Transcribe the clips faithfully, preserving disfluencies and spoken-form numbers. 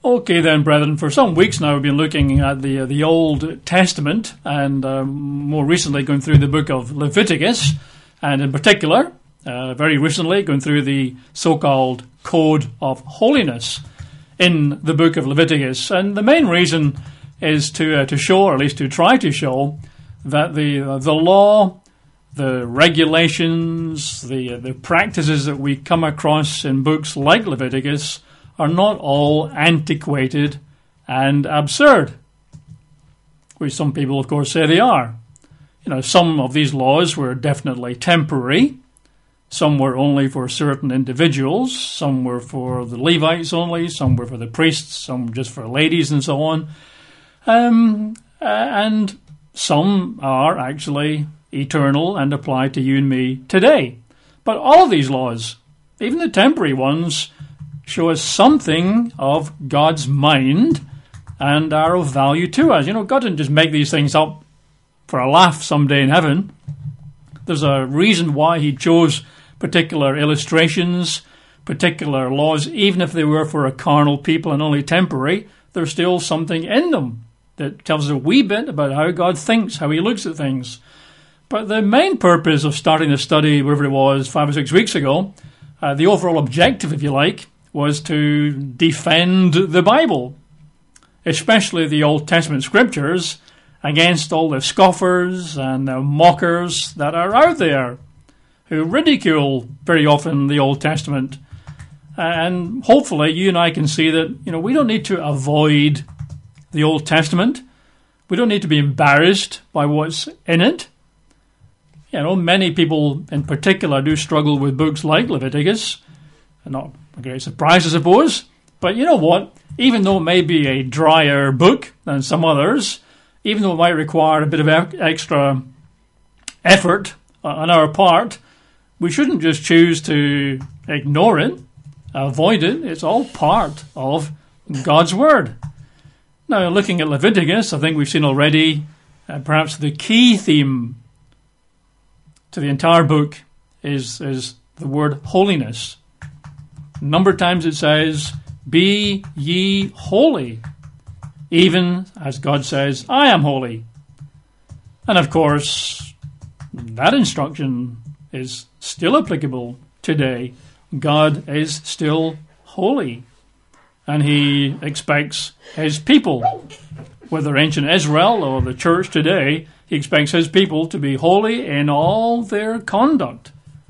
Okay then, brethren, for some weeks now we've been looking at the uh, the Old Testament and um, more recently going through the book of Leviticus, and in particular, uh, very recently going through the so-called Code of Holiness in the book of Leviticus. And the main reason is to uh, to show, or at least to try to show, that the uh, the law, the regulations, the uh, the practices that we come across in books like Leviticus are not all antiquated and absurd, which some people, of course, say they are. You know, some of these laws were definitely temporary. Some were only for certain individuals. Some were for the Levites only. Some were for the priests. Some just for ladies and so on. Um, and some are actually eternal and apply to you and me today. But all of these laws, even the temporary ones, show us something of God's mind and are of value to us. You know, God didn't just make these things up for a laugh someday in heaven. There's a reason why he chose particular illustrations, particular laws. Even if they were for a carnal people and only temporary, there's still something in them that tells us a wee bit about how God thinks, how he looks at things. But the main purpose of starting the study, wherever it was, five or six weeks ago, uh, the overall objective, if you like, was to defend the Bible, especially the Old Testament scriptures, against all the scoffers and the mockers that are out there who ridicule very often the Old Testament. And hopefully you and I can see that, you know, we don't need to avoid the Old Testament. We don't need to be embarrassed by what's in it. You know, many people in particular do struggle with books like Leviticus. Not a great surprise, I suppose. But you know what? Even though it may be a drier book than some others, even though it might require a bit of extra effort on our part, we shouldn't just choose to ignore it, avoid it. It's all part of God's Word. Now, looking at Leviticus, I think we've seen already uh, perhaps the key theme to the entire book is, is the word holiness. A number of times it says, "Be ye holy, even as God says, I am holy." And of course, that instruction is still applicable today. God is still holy, and he expects his people, whether ancient Israel or the church today, he expects his people to be holy in all their conduct.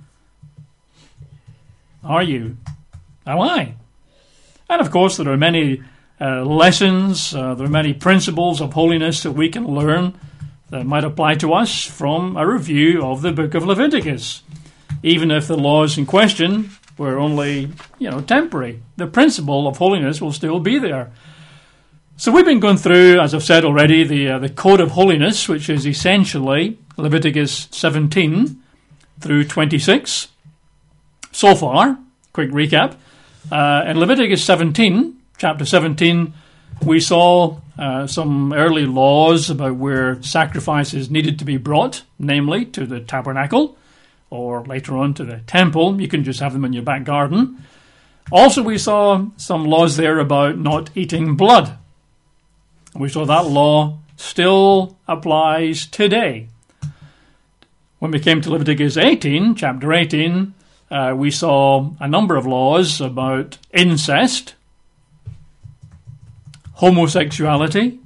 Are you? Am I? And of course, there are many uh, lessons, uh, there are many principles of holiness that we can learn that might apply to us from a review of the book of Leviticus. Even if the laws in question were only, you know, temporary, the principle of holiness will still be there. So we've been going through, as I've said already, the uh, the Code of Holiness, which is essentially Leviticus seventeen through twenty-six. So far, quick recap. Uh, in Leviticus seventeen, chapter seventeen, we saw uh, some early laws about where sacrifices needed to be brought, namely to the tabernacle, or later on to the temple. You can just have them in your back garden. Also, we saw some laws there about not eating blood. We saw that law still applies today. When we came to Leviticus eighteen, chapter eighteen, Uh, we saw a number of laws about incest, homosexuality,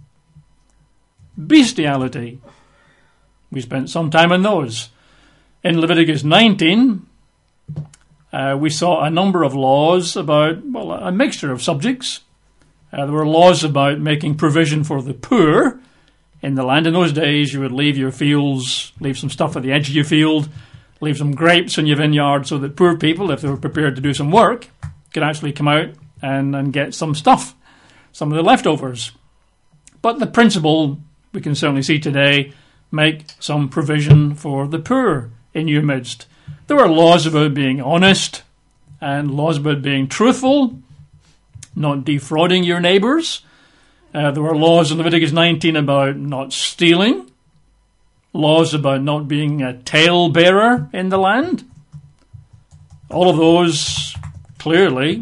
bestiality. We spent some time on those. In Leviticus nineteen, uh, we saw a number of laws about, well, a mixture of subjects. Uh, there were laws about making provision for the poor in the land. In those days, you would leave your fields, leave some stuff at the edge of your field, leave some grapes in your vineyard so that poor people, if they were prepared to do some work, could actually come out and, and get some stuff, some of the leftovers. But the principle, we can certainly see today, make some provision for the poor in your midst. There were laws about being honest and laws about being truthful, not defrauding your neighbours. Uh, there were laws in Leviticus nineteen about not stealing, laws about not being a talebearer in the land. All of those clearly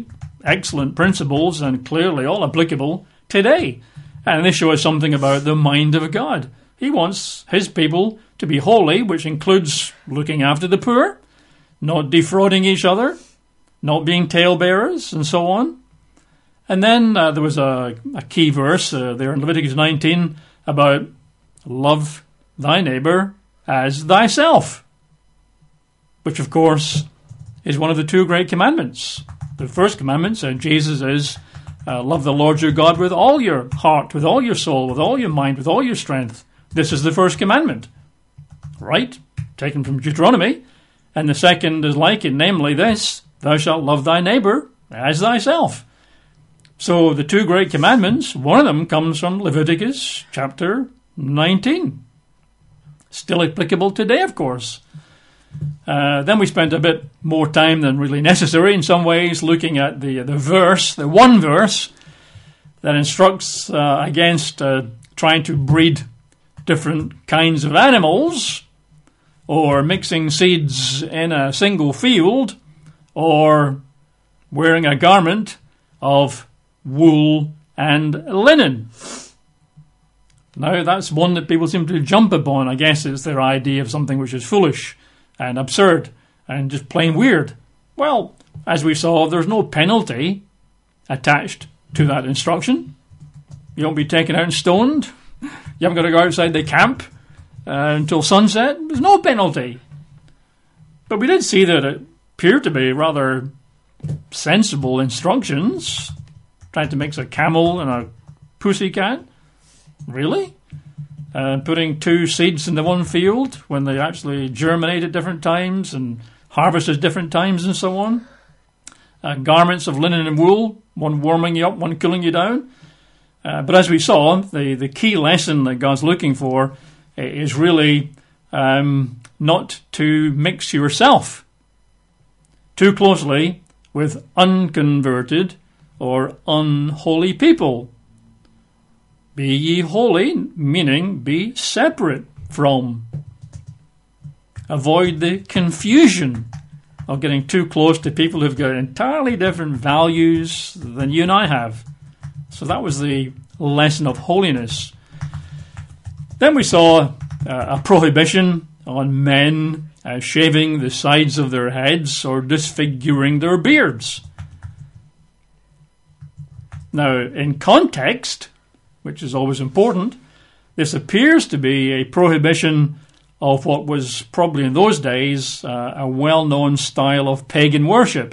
excellent principles and clearly all applicable today. And they show us something about the mind of God. He wants his people to be holy, which includes looking after the poor, not defrauding each other, not being talebearers, and so on. And then uh, there was a, a key verse uh, there in Leviticus nineteen about love thy neighbour as thyself, which of course is one of the two great commandments. The first commandment, said Jesus, is uh, love the Lord your God with all your heart, with all your soul, with all your mind, with all your strength. This is the first commandment, right? Taken from Deuteronomy. And the second is like it, namely this, thou shalt love thy neighbour as thyself. So the two great commandments, one of them comes from Leviticus chapter nineteen. Still applicable today, of course. Uh, then we spent a bit more time than really necessary in some ways looking at the the verse, the one verse that instructs uh, against uh, trying to breed different kinds of animals, or mixing seeds in a single field, or wearing a garment of wool and linen. Now, that's one that people seem to jump upon. I guess it's their idea of something which is foolish and absurd and just plain weird. Well, as we saw, there's no penalty attached to that instruction. You won't be taken out and stoned. You haven't got to go outside the camp uh, until sunset. There's no penalty. But we did see that it appeared to be rather sensible instructions. Trying to mix a camel and a pussycat? Really? Uh, putting two seeds in the one field when they actually germinate at different times and harvest at different times and so on. Uh, garments of linen and wool, one warming you up, one cooling you down. Uh, but as we saw, the, the key lesson that God's looking for is really um, not to mix yourself too closely with unconverted or unholy people. Be ye holy, meaning be separate from. Avoid the confusion of getting too close to people who've got entirely different values than you and I have. So that was the lesson of holiness. Then we saw uh, a prohibition on men uh, shaving the sides of their heads or disfiguring their beards. Now, in context, which is always important, this appears to be a prohibition of what was probably in those days uh, a well-known style of pagan worship.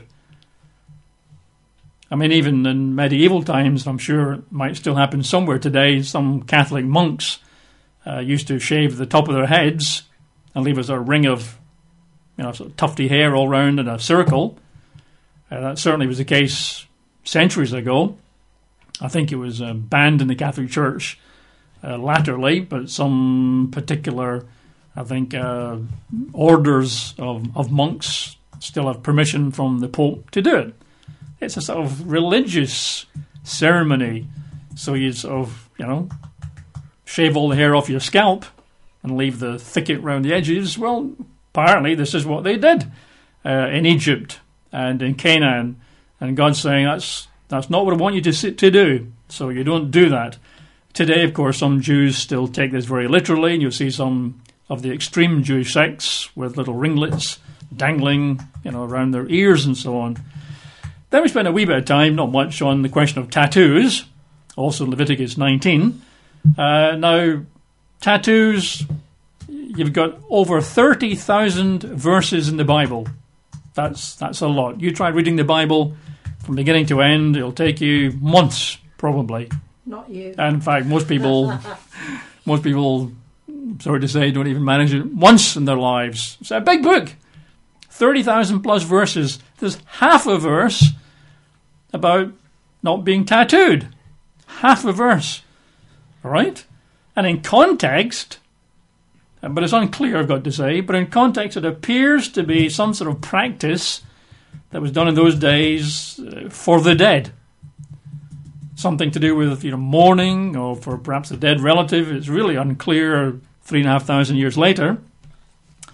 I mean, even in medieval times, I'm sure it might still happen somewhere today, some Catholic monks uh, used to shave the top of their heads and leave us a ring of, you know, sort of tufty hair all round in a circle. Uh, that certainly was the case centuries ago. I think it was uh, banned in the Catholic Church uh, latterly, but some particular, I think, uh, orders of, of monks still have permission from the Pope to do it. It's a sort of religious ceremony. So you sort of, you know, shave all the hair off your scalp and leave the thicket round the edges. Well, apparently this is what they did uh, in Egypt and in Canaan. And God's saying that's that's not what I want you to to do. So you don't do that. Today, of course, some Jews still take this very literally, and you'll see some of the extreme Jewish sects with little ringlets dangling, you know, around their ears and so on. Then we spent a wee bit of time, not much, on the question of tattoos, also Leviticus nineteen. Uh, now, tattoos, you've got over thirty thousand verses in the Bible. That's that's a lot. You try reading the Bible from beginning to end, it'll take you months, probably. Not you. And in fact, most people, most people, sorry to say, don't even manage it once in their lives. It's a big book. thirty thousand plus verses. There's half a verse about not being tattooed. Half a verse. All right? And in context, but it's unclear, I've got to say, but in context it appears to be some sort of practice that was done in those days uh, for the dead. Something to do with, you know, mourning or for perhaps a dead relative. It's really unclear three and a half thousand years later.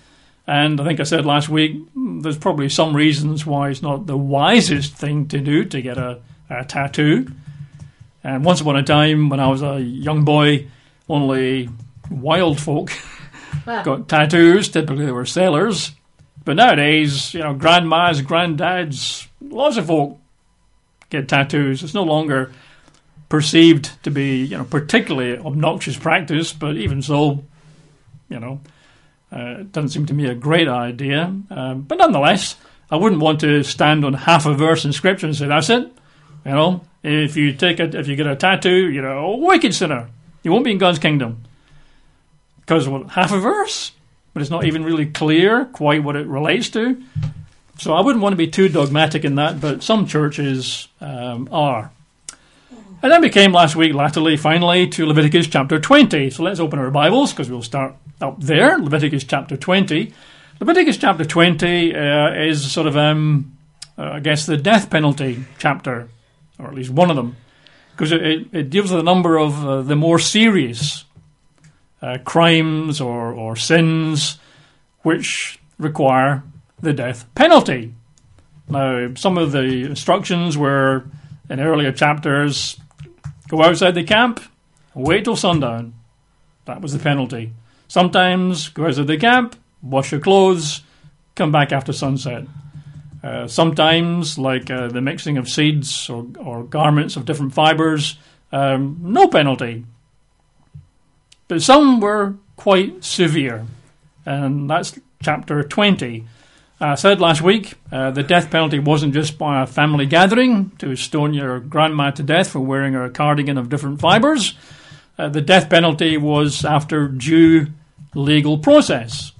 And I think I said last week, there's probably some reasons why it's not the wisest thing to do to get a, a tattoo. And once upon a time, when I was a young boy, only wild folk wow. got tattoos. Typically they were sailors. But nowadays, you know, grandmas, granddads, lots of folk get tattoos. It's no longer perceived to be, you know, particularly obnoxious practice, but even so, you know, uh, it doesn't seem to me a great idea. Um, but nonetheless, I wouldn't want to stand on half a verse in Scripture and say, that's it. You know, if you take it, if you get a tattoo, you're a wicked sinner. You won't be in God's kingdom. Because what, half a verse? But it's not even really clear quite what it relates to. So I wouldn't want to be too dogmatic in that, but some churches um, are. And then we came last week, latterly, finally, to Leviticus chapter twenty. So let's open our Bibles, because we'll start up there, Leviticus chapter twenty. Leviticus chapter twenty uh, is sort of, um, uh, I guess, the death penalty chapter, or at least one of them, because it, it, it deals with a number of uh, the more serious uh, crimes or, or sins which require the death penalty. Now, some of the instructions were in earlier chapters: go outside the camp, wait till sundown. That was the penalty. Sometimes go outside the camp, wash your clothes, come back after sunset. Uh, sometimes, like uh, the mixing of seeds or, or garments of different fibers, um, no penalty. But some were quite severe, and that's chapter twenty. I said last week, uh, the death penalty wasn't just by a family gathering to stone your grandma to death for wearing a cardigan of different fibers. Uh, the death penalty was after due legal process.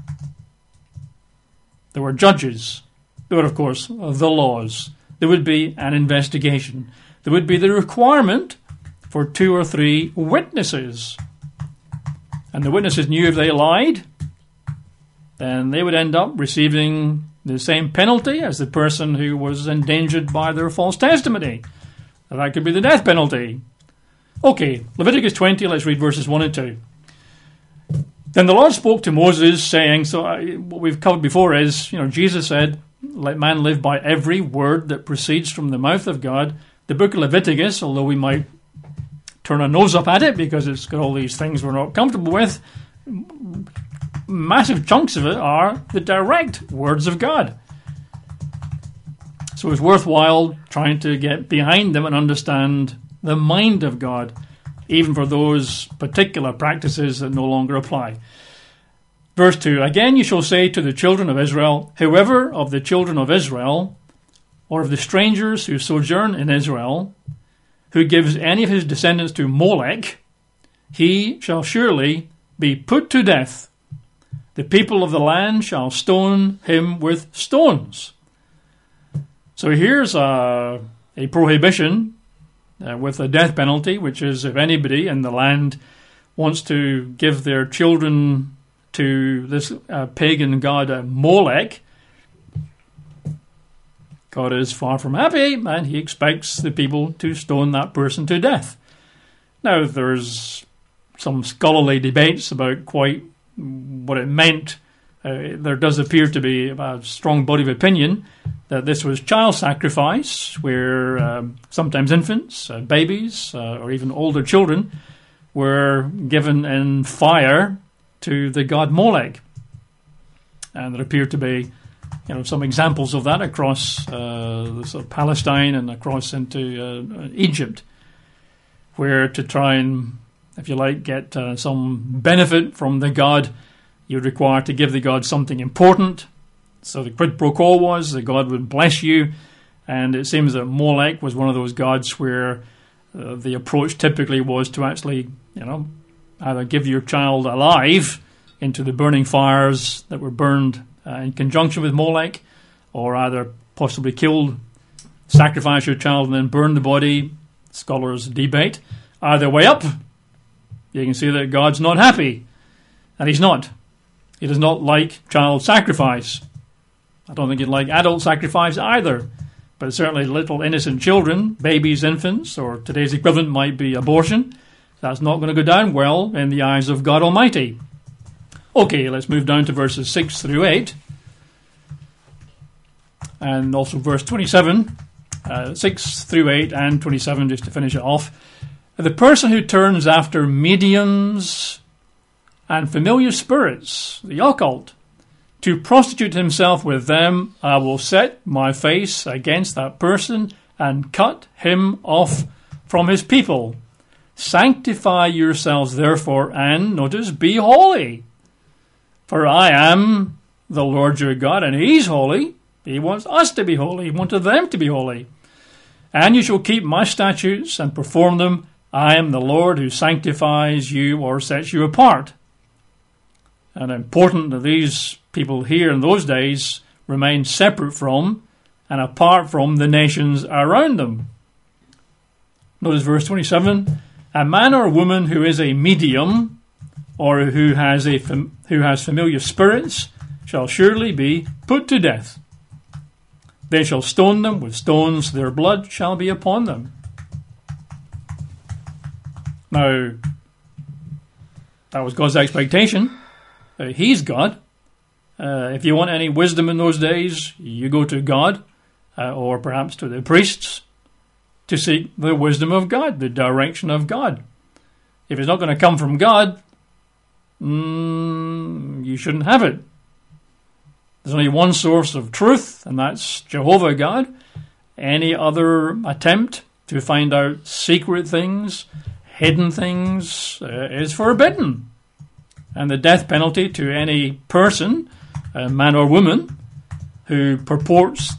There were judges. There were, of course, the laws. There would be an investigation. There would be the requirement for two or three witnesses. And the witnesses knew if they lied, then they would end up receiving the same penalty as the person who was endangered by their false testimony. And that could be the death penalty. Okay, Leviticus twenty, let's read verses one and two. Then the Lord spoke to Moses, saying, so I, what we've covered before is, you know, Jesus said, let man live by every word that proceeds from the mouth of God. The book of Leviticus, although we might turn our nose up at it because it's got all these things we're not comfortable with, massive chunks of it are the direct words of God. So it's worthwhile trying to get behind them and understand the mind of God, even for those particular practices that no longer apply. Verse two, again you shall say to the children of Israel, whoever of the children of Israel, or of the strangers who sojourn in Israel, who gives any of his descendants to Molech, he shall surely be put to death. The people of the land shall stone him with stones. So here's a, a prohibition uh, with a death penalty, which is if anybody in the land wants to give their children to this uh, pagan god uh, Molech, God is far from happy, and he expects the people to stone that person to death. Now, there's some scholarly debates about quite what it meant. Uh, there does appear to be a strong body of opinion that this was child sacrifice, where um, sometimes infants, uh, babies, uh, or even older children were given in fire to the god Molech. And there appear to be, you know, some examples of that across uh, sort of Palestine and across into uh, Egypt, where to try and, if you like, get uh, some benefit from the god, you're required to give the god something important. So the quid pro quo was the god would bless you, and it seems that Molech was one of those gods where uh, the approach typically was to actually, you know, either give your child alive into the burning fires that were burned uh, in conjunction with Molech, or either possibly killed, sacrifice your child and then burn the body. Scholars debate. Either way up, you can see that God's not happy. And he's not. He does not like child sacrifice. I don't think he'd like adult sacrifice either. But certainly little innocent children, babies, infants, or today's equivalent might be abortion. That's not going to go down well in the eyes of God Almighty. Okay, let's move down to verses six through eight. And also verse twenty-seven. Uh, six through eight and twenty-seven, just to finish it off. The person who turns after mediums and familiar spirits, the occult, to prostitute himself with them, I will set my face against that person and cut him off from his people. Sanctify yourselves therefore, and, notice, be holy. For I am the Lord your God, and he's holy. He wants us to be holy. He wanted them to be holy. And you shall keep my statutes and perform them. I am the Lord who sanctifies you or sets you apart. And important that these people here in those days remain separate from and apart from the nations around them. Notice verse twenty-seven. A man or woman who is a medium or who has a fam- who has familiar spirits shall surely be put to death. They shall stone them with stones, their blood shall be upon them. Now, that was God's expectation. Uh, he's God. Uh, if you want any wisdom in those days, you go to God, uh, or perhaps to the priests, to seek the wisdom of God, the direction of God. If it's not going to come from God, mm, you shouldn't have it. There's only one source of truth, and that's Jehovah God. Any other attempt to find out secret things, hidden things, uh, is forbidden. And the death penalty to any person, uh, man or woman, who purports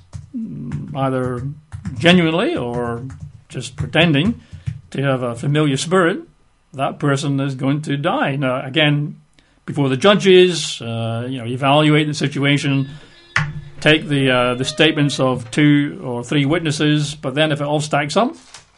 either genuinely or just pretending to have a familiar spirit, that person is going to die. Now, again, before the judges, uh, you know, evaluate the situation, take the uh, the statements of two or three witnesses, but then if it all stacks up,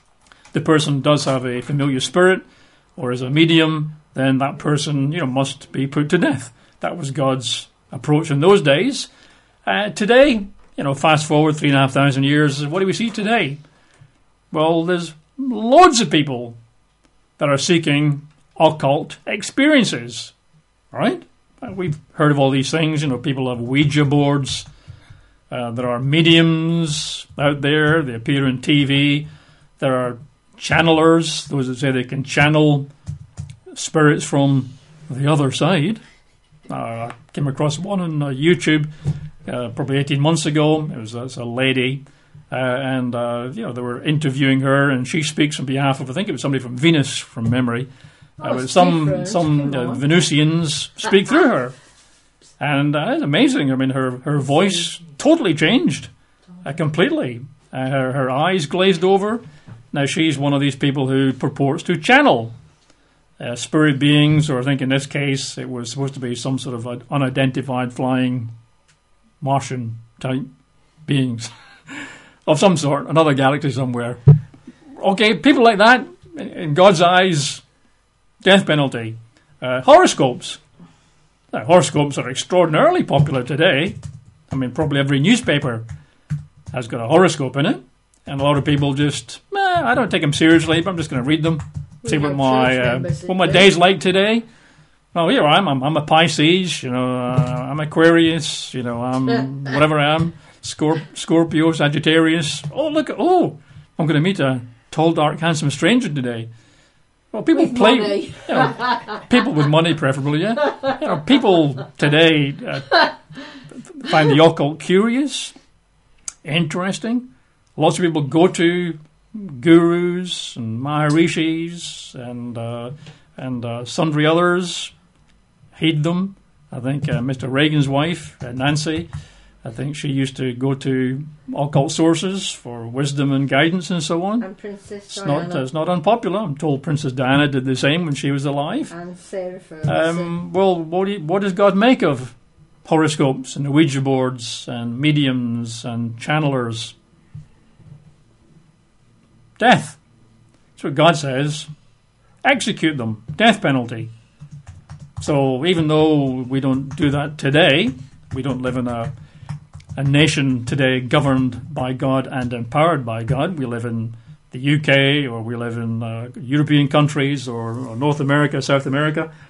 the person does have a familiar spirit or is a medium, then that person, you know, must be put to death. That was God's approach in those days. Uh, today, you know, fast forward three and a half thousand years, what do we see today? Well, there's loads of people that are seeking occult experiences. Right? We've heard of all these things. You know, people have Ouija boards. Uh, there are mediums out there. They appear on T V. There are channelers, those that say they can channel spirits from the other side. Uh, I came across one on uh, YouTube uh, probably eighteen months ago. It was, it was a lady. Uh, and, uh, you know, they were interviewing her, and she speaks on behalf of, I think it was somebody from Venus, from memory. Uh, but some some uh, Venusians speak through her. And uh, it's amazing. I mean, her, her voice totally changed uh, completely. Uh, her, her eyes glazed over. Now, she's one of these people who purports to channel uh, spirit beings, or I think in this case it was supposed to be some sort of unidentified flying Martian type beings of some sort, another galaxy somewhere. Okay, people like that, in God's eyes, death penalty. Uh, horoscopes. Now, horoscopes are extraordinarily popular today. I mean, probably every newspaper has got a horoscope in it. And a lot of people just, eh, I don't take them seriously, but I'm just going to read them. We see what my uh, what my day's like today. Well, here I am. I'm, I'm a Pisces, you know, uh, I'm Aquarius, you know, I'm whatever I am. Scorp- Scorpio, Sagittarius. Oh, look, oh, I'm going to meet a tall, dark, handsome stranger today. Well, people with play, money. You know, people with money, preferably. Yeah, you know, people today uh, find the occult curious, interesting. Lots of people go to gurus and Maharishis and uh, and uh, sundry others, heed them. I think uh, Mister Reagan's wife, uh, Nancy, I think she used to go to occult sources for wisdom and guidance and so on. And Princess it's Diana. not, uh, it's not unpopular. I'm told Princess Diana did the same when she was alive. And Sarah Ferguson. Um, well, what, do you, what does God make of horoscopes and Ouija boards and mediums and channelers? Death. That's what God says. Execute them. Death penalty. So even though we don't do that today, we don't live in a a nation today governed by God and empowered by God. We live in the U K, or we live in uh, European countries, or, or North America, South America.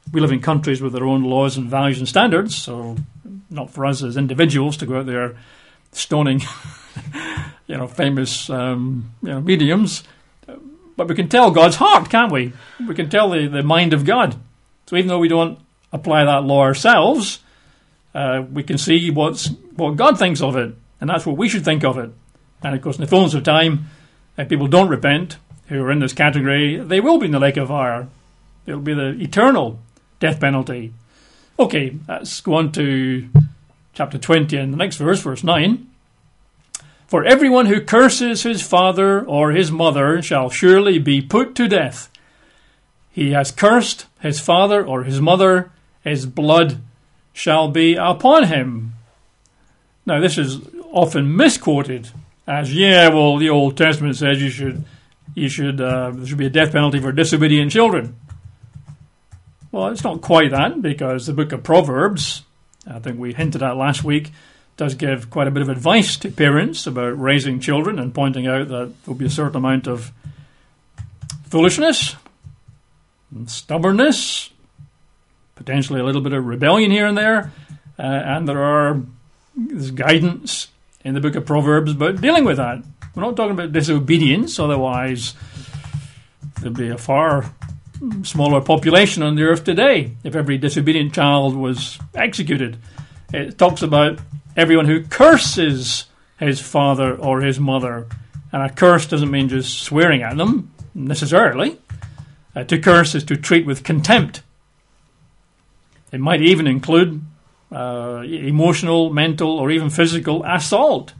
we live in countries with their own laws and values and standards, so not for us as individuals to go out there stoning, you know, famous um, you know, mediums. But we can tell God's heart, can't we? We can tell the, the mind of God. So even though we don't apply that law ourselves, uh, we can see what's what God thinks of it, and that's what we should think of it. And of course, in the fullness of time, if people don't repent, who are in this category, they will be in the lake of fire. It'll be the eternal death penalty. Okay, let's go on to chapter twenty and the next verse, verse nine. For everyone who curses his father or his mother shall surely be put to death. He has cursed his father or his mother, his blood shall be upon him. Now, this is often misquoted as, yeah, well, the Old Testament says you should, you should, uh, there should be a death penalty for disobedient children. Well, it's not quite that, because the book of Proverbs, I think we hinted at last week, does give quite a bit of advice to parents about raising children and pointing out that there'll be a certain amount of foolishness, and stubbornness, potentially a little bit of rebellion here and there, uh, and there are there's guidance in the book of Proverbs about dealing with that. We're not talking about disobedience, otherwise there'd be a far smaller population on the earth today if every disobedient child was executed. It talks about everyone who curses his father or his mother, and a curse doesn't mean just swearing at them necessarily. Uh, to curse is to treat with contempt. It might even include uh, emotional, mental, or even physical assault.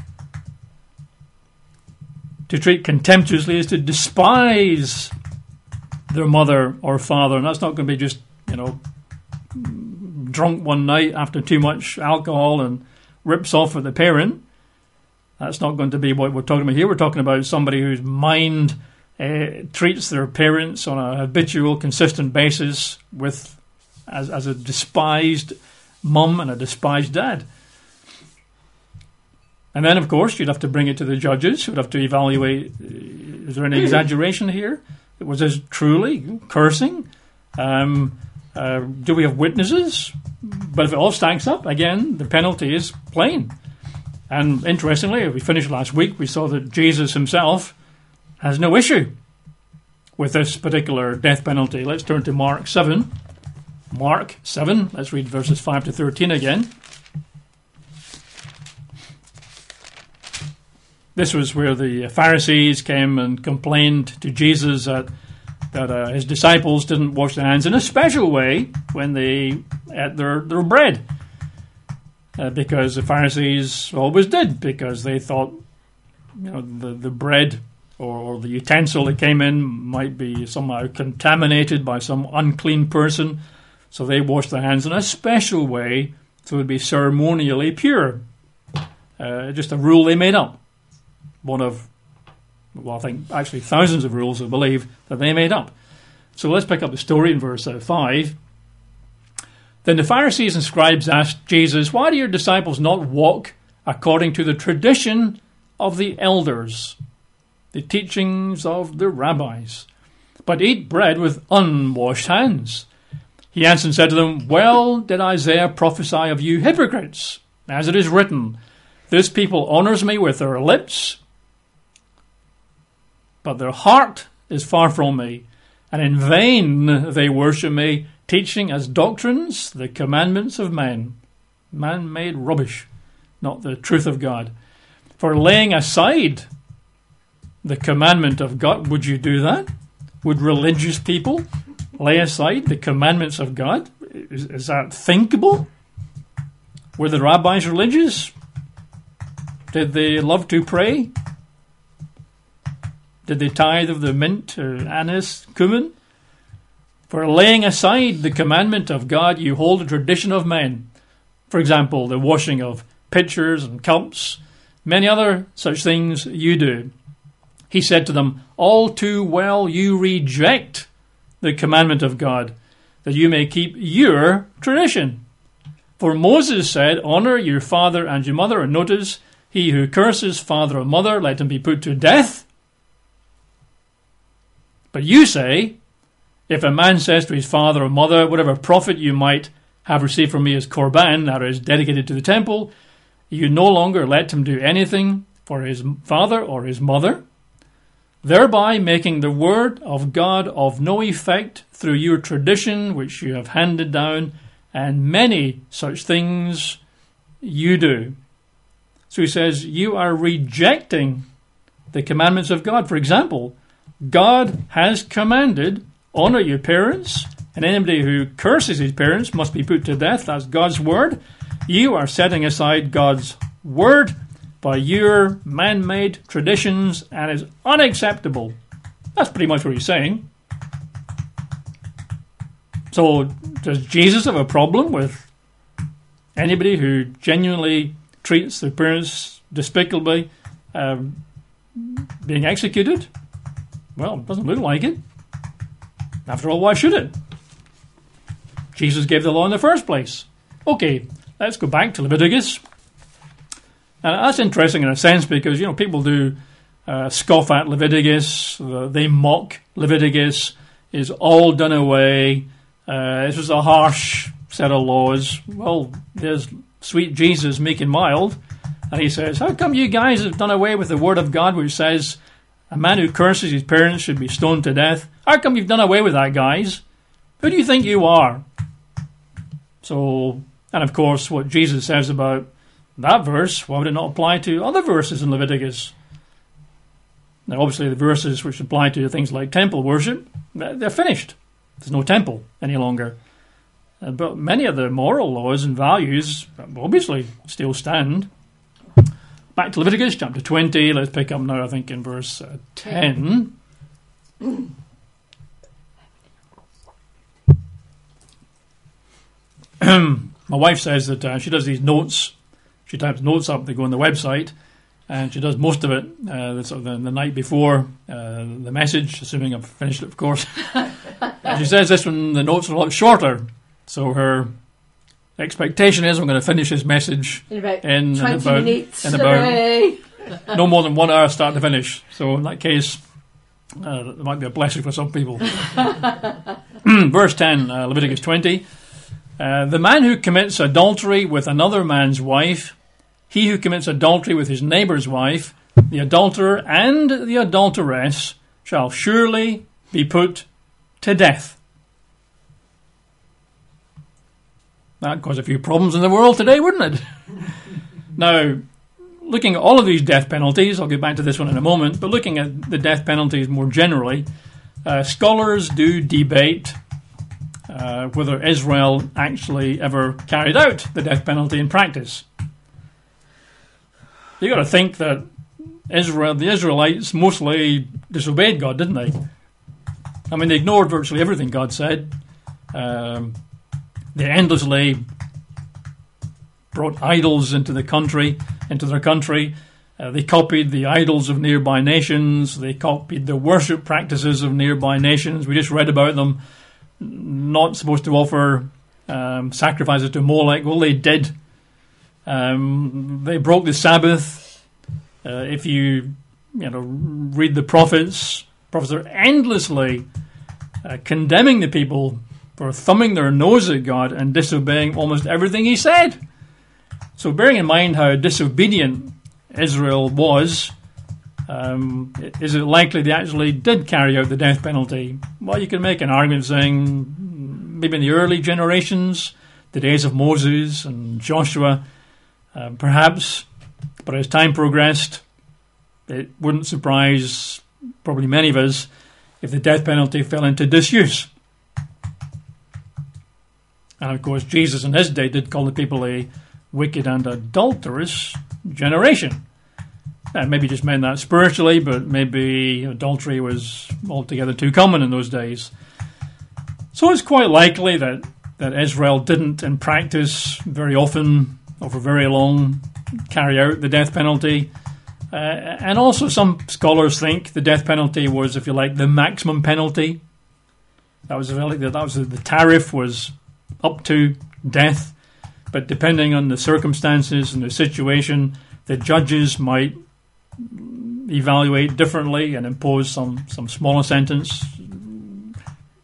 To treat contemptuously is to despise their mother or father, and that's not going to be just, you know, drunk one night after too much alcohol and rips off at the parent. That's not going to be what we're talking about here. We're talking about somebody whose mind uh, treats their parents on a habitual, consistent basis with as, as a despised mum and a despised dad. And then, of course, you'd have to bring it to the judges who'd have to evaluate, is there any exaggeration here? Was this truly cursing? Um, uh, do we have witnesses? But if it all stacks up, again, the penalty is plain. And interestingly, we finished last week, we saw that Jesus himself has no issue with this particular death penalty. Let's turn to Mark seven. Mark seven, let's read verses five to thirteen again. This was where the Pharisees came and complained to Jesus that that uh, his disciples didn't wash their hands in a special way when they ate their, their bread. Uh, because the Pharisees always did, because they thought, you know, the, the bread or, or the utensil that came in might be somehow contaminated by some unclean person. So they washed their hands in a special way so it would be ceremonially pure. Uh, just a rule they made up. One of, well, I think actually thousands of rules, I believe, that they made up. So let's pick up the story in verse uh, five. Then the Pharisees and scribes asked Jesus, why do your disciples not walk according to the tradition of the elders, the teachings of the rabbis, but eat bread with unwashed hands? He answered and said to them, well did Isaiah prophesy of you hypocrites, as it is written, this people honors me with their lips, but their heart is far from me, and in vain they worship me, teaching as doctrines the commandments of men. Man-made rubbish, not the truth of God. For laying aside the commandment of God, would you do that? Would religious people lay aside the commandments of God? Is, is that thinkable? Were the rabbis religious? Did they love to pray? Did they tithe of the mint, or anise, cumin? For laying aside the commandment of God, you hold a tradition of men. For example, the washing of pitchers and cups, many other such things you do. He said to them, all too well you reject the commandment of God, that you may keep your tradition. For Moses said, honor your father and your mother, and notice, he who curses father or mother, let him be put to death. But you say, If a man says to his father or mother, whatever profit you might have received from me as korban, that is dedicated to the temple, you no longer let him do anything for his father or his mother, thereby making the word of God of no effect through your tradition which you have handed down, and many such things you do. So he says, you are rejecting the commandments of God. For example, God has commanded, honor your parents, and anybody who curses his parents must be put to death. That's God's word. You are setting aside God's word by your man-made traditions, and is unacceptable. That's pretty much what he's saying. So, does Jesus have a problem with anybody who genuinely treats their parents despicably um, being executed? Well, it doesn't look like it. After all, why should it? Jesus gave the law in the first place. Okay, let's go back to Leviticus. And that's interesting in a sense because, you know, people do uh, scoff at Leviticus. Uh, they mock Leviticus. It's all done away. Uh, this was a harsh set of laws. Well, there's sweet Jesus, meek and mild. And he says, how come you guys have done away with the word of God which says a man who curses his parents should be stoned to death? How come you've done away with that, guys? Who do you think you are? So, and of course, what Jesus says about that verse, why would it not apply to other verses in Leviticus? Now, obviously, the verses which apply to things like temple worship, they're finished. There's no temple any longer. Uh, but many of the moral laws and values obviously still stand. Back to Leviticus chapter twenty. Let's pick up now, I think, in verse uh, ten. My wife says that uh, she does these notes. She types notes up, they go on the website, and she does most of it uh, the, sort of the, the night before uh, the message, assuming I've finished it, of course. She says this one, the notes are a lot shorter, so her expectation is I'm going to finish this message in about in, twenty in about, minutes. in about no more than one hour start to finish. So in that case, uh, it might be a blessing for some people. Verse ten, uh, Leviticus twenty. Uh, the man who commits adultery with another man's wife, he who commits adultery with his neighbour's wife, the adulterer and the adulteress shall surely be put to death. That'd cause a few problems in the world today, wouldn't it? Now, looking at all of these death penalties, I'll get back to this one in a moment, but looking at the death penalties more generally, uh, scholars do debate Uh, whether Israel actually ever carried out the death penalty in practice. You got to think that Israel, the Israelites, mostly disobeyed God, didn't they? I mean, they ignored virtually everything God said. Um, they endlessly brought idols into the country, into their country. Uh, they copied the idols of nearby nations. They copied the worship practices of nearby nations. We just read about them. Not supposed to offer um, sacrifices to Molech. Well, they did. Um, they broke the Sabbath. Uh, if you, you know, read the prophets, prophets are endlessly uh, condemning the people for thumbing their nose at God and disobeying almost everything He said. So, bearing in mind how disobedient Israel was, Um, is it likely they actually did carry out the death penalty? Well, you can make an argument saying maybe in the early generations, the days of Moses and Joshua, uh, perhaps, but as time progressed, it wouldn't surprise probably many of us if the death penalty fell into disuse. And of course, Jesus in his day did call the people a wicked and adulterous generation. Uh, maybe just meant that spiritually, but maybe adultery was altogether too common in those days. So it's quite likely that, that Israel didn't, in practice, very often or for very long, carry out the death penalty. Uh, and also some scholars think the death penalty was, if you like, the maximum penalty. That was, that was the tariff was up to death. But depending on the circumstances and the situation, the judges might evaluate differently and impose some, some smaller sentence,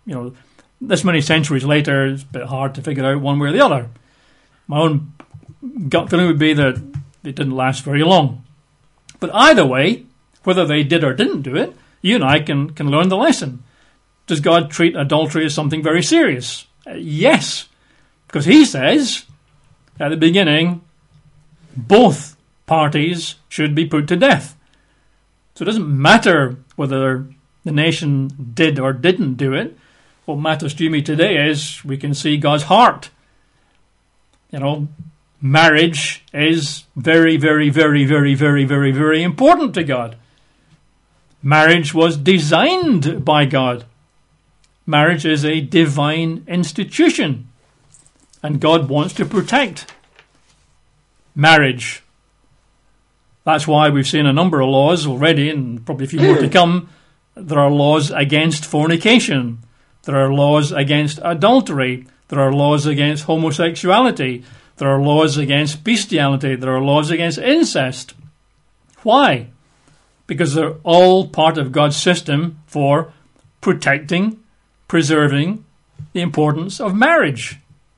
you know, this many centuries later, it's a bit hard to figure out one way or the other. My own gut feeling would be that it didn't last very long. But either way, whether they did or didn't do it, you and I can, can learn the lesson. Does God treat adultery as something very serious? Uh, yes, because he says at the beginning, both parties should be put to death. So it doesn't matter whether the nation did or didn't do it. What matters to me today is we can see God's heart. You know, marriage is very, very, very, very, very, very, very important to God. Marriage was designed by God. Marriage is a divine institution, and God wants to protect marriage. That's why we've seen a number of laws already, and probably a few more to come. There are laws against fornication. There are laws against adultery. There are laws against homosexuality. There are laws against bestiality. There are laws against incest. Why? Because they're all part of God's system for protecting, preserving the importance of marriage.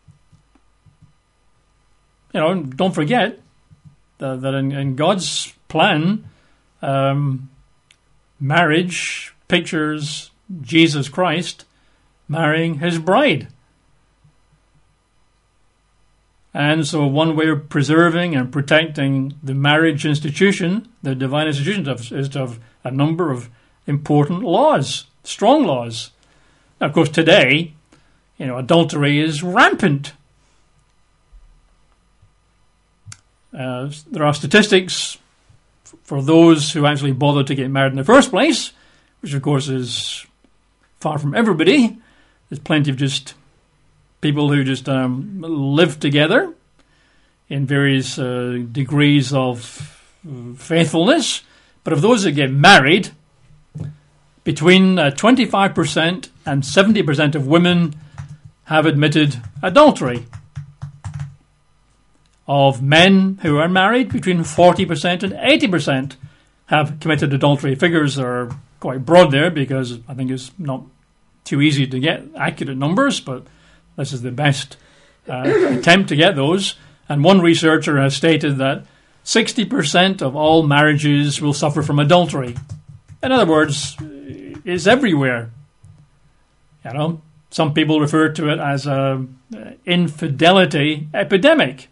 You know, don't forget that, that in, in God's plan, um, marriage pictures Jesus Christ marrying his bride. And so one way of preserving and protecting the marriage institution, the divine institution, is to have a number of important laws, strong laws. Now, of course, today, you know, adultery is rampant. Uh, there are statistics for those who actually bother to get married in the first place, which, of course, is far from everybody. There's plenty of just people who just um, live together in various uh, degrees of faithfulness. But of those that get married, between uh, twenty-five percent and seventy percent of women have admitted adultery. Of men who are married, between forty percent and eighty percent have committed adultery. Figures are quite broad there because I think it's not too easy to get accurate numbers, but this is the best uh, attempt to get those. And one researcher has stated that sixty percent of all marriages will suffer from adultery. In other words, it's everywhere. You know, some people refer to it as a infidelity epidemic.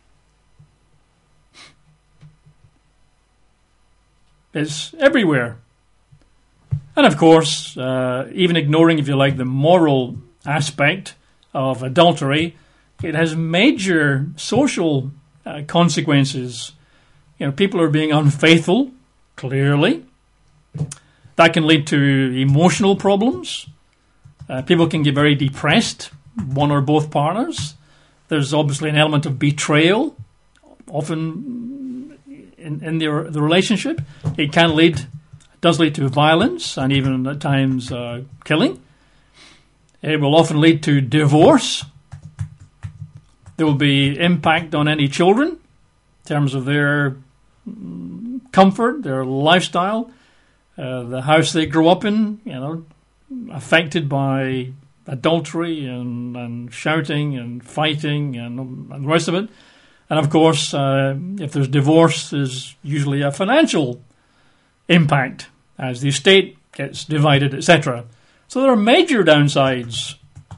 It's everywhere. And of course, uh, even ignoring, if you like, the moral aspect of adultery, it has major social uh, consequences. You know, people are being unfaithful, clearly. That can lead to emotional problems. Uh, people can get very depressed, one or both partners. There's obviously an element of betrayal, often in, in the, the relationship. It can lead, does lead to violence and even at times uh, killing. It will often lead to divorce. There will be impact on any children in terms of their comfort, their lifestyle, uh, the house they grow up in, you know, affected by adultery and, and shouting and fighting and, and the rest of it. And of course, uh, if there's divorce, there's usually a financial impact as the estate gets divided, et cetera. So there are major downsides,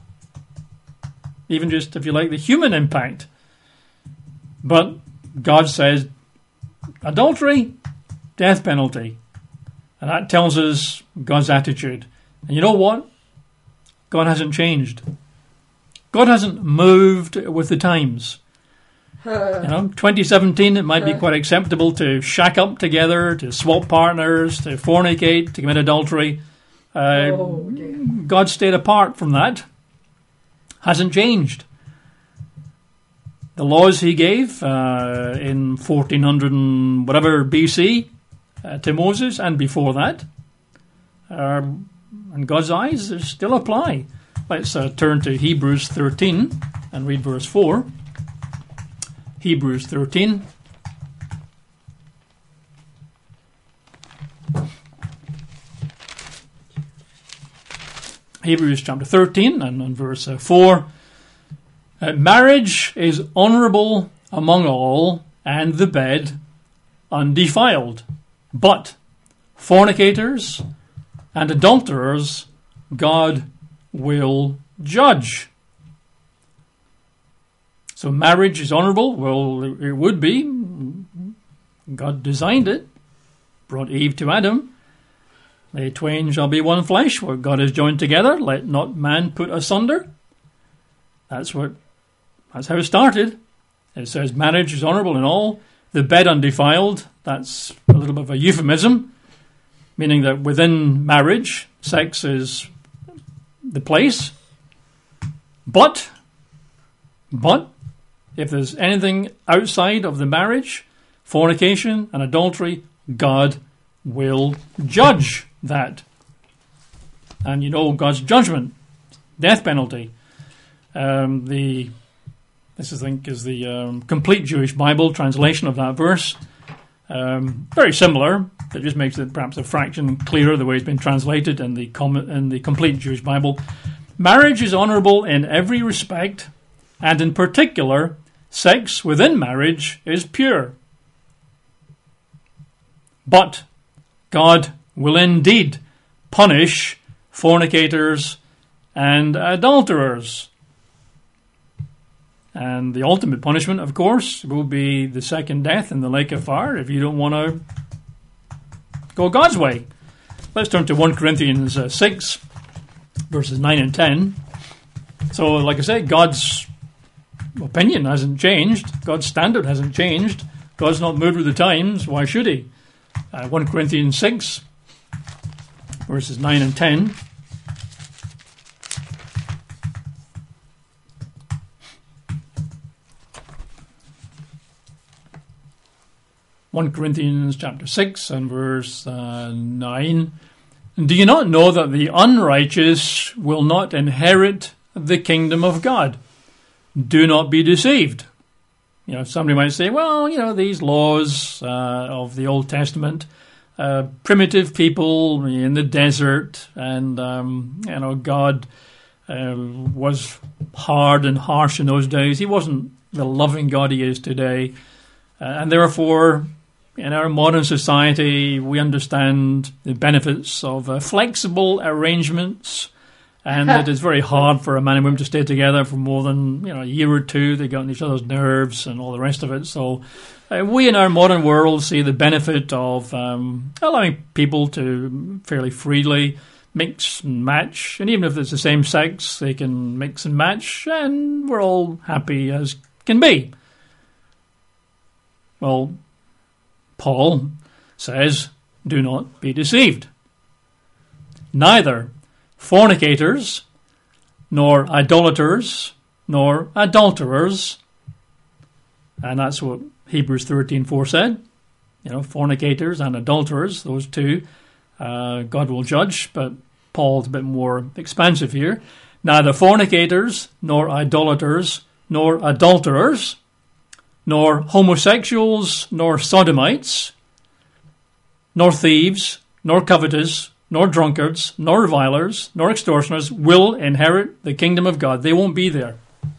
even just, if you like, the human impact. But God says, adultery, death penalty. And that tells us God's attitude. And you know what? God hasn't changed. God hasn't moved with the times. You know, twenty seventeen, it might be quite acceptable to shack up together, to swap partners, to fornicate, to commit adultery. Uh, oh, okay. God stayed apart from that. Hasn't changed. The laws he gave uh, in fourteen hundred and whatever B C uh, to Moses and before that, uh, in God's eyes, they still apply. Let's uh, turn to Hebrews thirteen and read verse four. Hebrews thirteen. Hebrews chapter thirteen and, and verse uh, four. Uh, marriage is honourable among all, and the bed undefiled. But fornicators and adulterers God will judge. So marriage is honourable. Well, it would be. God designed it, brought Eve to Adam. They twain shall be one flesh. What God has joined together, let not man put asunder. That's what. That's how it started. It says marriage is honourable in all, the bed undefiled. That's a little bit of a euphemism, meaning that within marriage, sex is the place. But, but, if there's anything outside of the marriage, fornication and adultery, God will judge that. And you know God's judgment, death penalty. Um, the this I think is the um, complete Jewish Bible translation of that verse. Um, very similar. It just makes it perhaps a fraction clearer the way it's been translated in the com- in the complete Jewish Bible. Marriage is honourable in every respect, and in particular, sex within marriage is pure. But God will indeed punish fornicators and adulterers. And the ultimate punishment, of course, will be the second death in the lake of fire if you don't want to go God's way. Let's turn to First Corinthians uh, six, verses nine and ten. So, like I said, God's opinion hasn't changed. God's standard hasn't changed. God's not moved with the times. Why should he? Uh, First Corinthians six, verses nine and ten. First Corinthians chapter six and verse uh, nine. Do you not know that the unrighteous will not inherit the kingdom of God? Do not be deceived. You know, somebody might say, well, you know, these laws uh, of the Old Testament, uh, primitive people in the desert, and, um, you know, God uh, was hard and harsh in those days. He wasn't the loving God he is today. Uh, and therefore, in our modern society, we understand the benefits of uh, flexible arrangements, and that it's very hard for a man and woman to stay together for more than you know a year or two. They get on each other's nerves and all the rest of it. So uh, we in our modern world see the benefit of um, allowing people to fairly freely mix and match, and even if it's the same sex, they can mix and match, and we're all happy as can be. Well, Paul says, do not be deceived. Neither fornicators, nor idolaters, nor adulterers, and that's what Hebrews thirteen four said, you know, fornicators and adulterers, those two, uh, God will judge, but Paul's a bit more expansive here. Neither fornicators, nor idolaters, nor adulterers, nor homosexuals, nor sodomites, nor thieves, nor covetous, nor drunkards, nor revilers, nor extortioners will inherit the kingdom of God. They won't be there.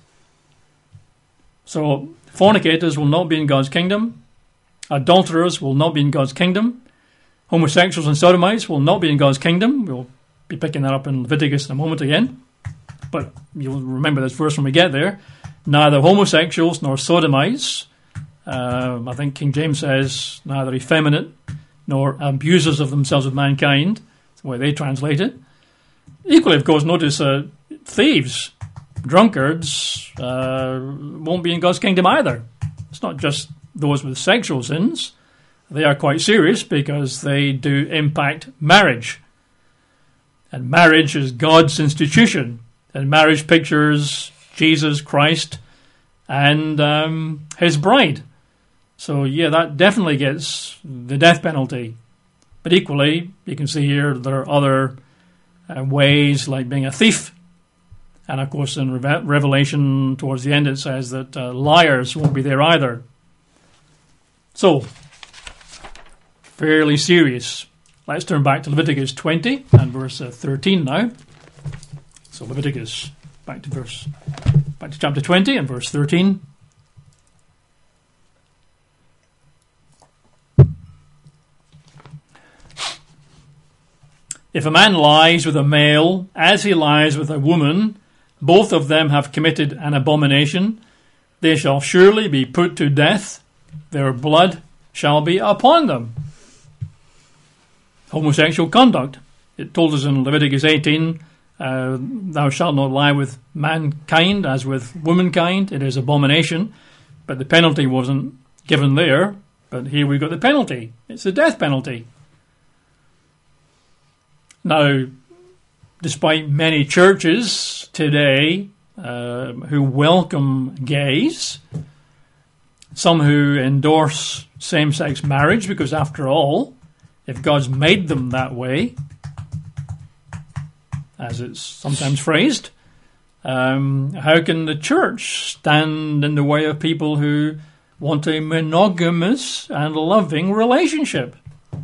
So, fornicators will not be in God's kingdom. Adulterers will not be in God's kingdom. Homosexuals and sodomites will not be in God's kingdom. We'll be picking that up in Leviticus in a moment again. But you'll remember this verse when we get there. Neither homosexuals nor sodomites, uh, I think King James says, neither effeminate nor abusers of themselves with mankind. That's the way they translate it. Equally, of course, notice uh, thieves, drunkards uh, won't be in God's kingdom either. It's not just those with sexual sins. They are quite serious because they do impact marriage. And marriage is God's institution. And marriage pictures Jesus Christ and um, his bride. So, yeah, that definitely gets the death penalty. But equally, you can see here there are other uh, ways, like being a thief. And, of course, in Re- Revelation, towards the end, it says that uh, liars won't be there either. So, fairly serious. Let's turn back to Leviticus twenty and verse uh, thirteen now. So Leviticus, back to verse, back to chapter twenty and verse thirteen. If a man lies with a male as he lies with a woman, both of them have committed an abomination. They shall surely be put to death. Their blood shall be upon them. Homosexual conduct. It told us in Leviticus eighteen, uh, thou shalt not lie with mankind as with womankind. It is abomination. But the penalty wasn't given there. But here we've got the penalty. It's the death penalty. Now, despite many churches today uh, who welcome gays, some who endorse same-sex marriage, because after all, if God's made them that way, as it's sometimes phrased, um, how can the church stand in the way of people who want a monogamous and loving relationship?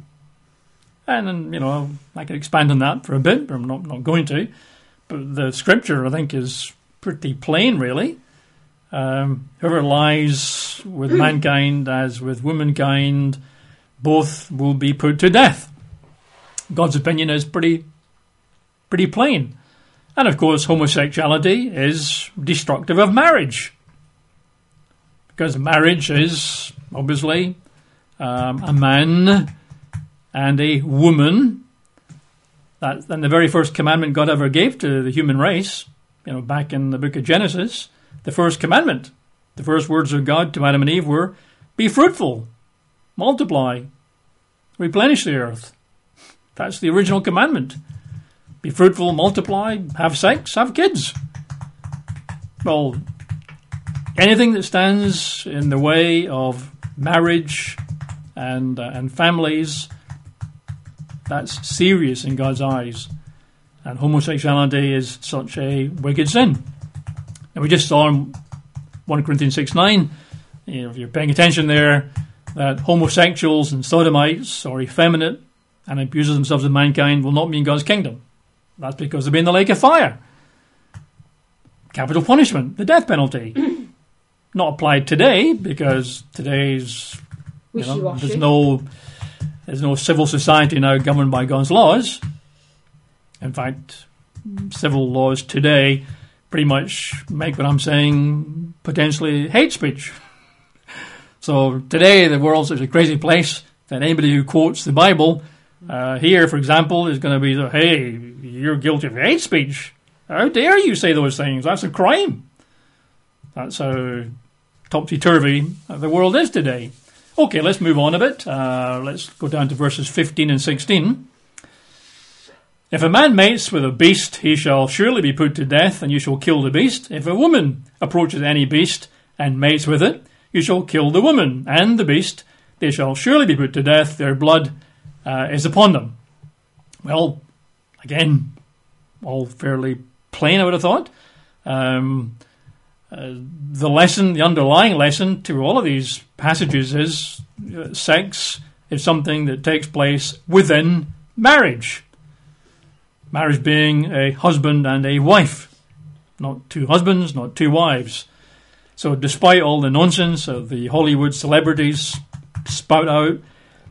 And then, you know, I could expand on that for a bit, but I'm not, not going to. But the scripture, I think, is pretty plain, really. Um, whoever lies with mankind as with womankind, both will be put to death. God's opinion is pretty, pretty plain. And, of course, homosexuality is destructive of marriage. Because marriage is, obviously, um, a man and a woman. That's and the very first commandment God ever gave to the human race, you know, back in the book of Genesis, the first commandment, the first words of God to Adam and Eve were, be fruitful, multiply, replenish the earth. That's the original commandment. Be fruitful, multiply, have sex, have kids. Well, anything that stands in the way of marriage and uh, and families, that's serious in God's eyes. And homosexuality is such a wicked sin. And we just saw in First Corinthians six nine, you know, if you're paying attention there, that homosexuals and sodomites or effeminate and abusers themselves of mankind will not be in God's kingdom. That's because they'll be in the lake of fire. Capital punishment, the death penalty. Not applied today, because today's, you know, there's no... There's no civil society now governed by God's laws. In fact, civil laws today pretty much make what I'm saying potentially hate speech. So today the world's such a crazy place that anybody who quotes the Bible uh, here, for example, is going to be, hey, you're guilty of hate speech. How dare you say those things? That's a crime. That's how topsy-turvy the world is today. Okay, let's move on a bit. Uh, let's go down to verses fifteen and sixteen. If a man mates with a beast, he shall surely be put to death, and you shall kill the beast. If a woman approaches any beast and mates with it, you shall kill the woman and the beast. They shall surely be put to death. Their blood uh, is upon them. Well, again, all fairly plain, I would have thought. Um... Uh, the lesson, the underlying lesson to all of these passages is uh, sex is something that takes place within marriage. Marriage being a husband and a wife. Not two husbands, not two wives. So despite all the nonsense of the Hollywood celebrities spout out,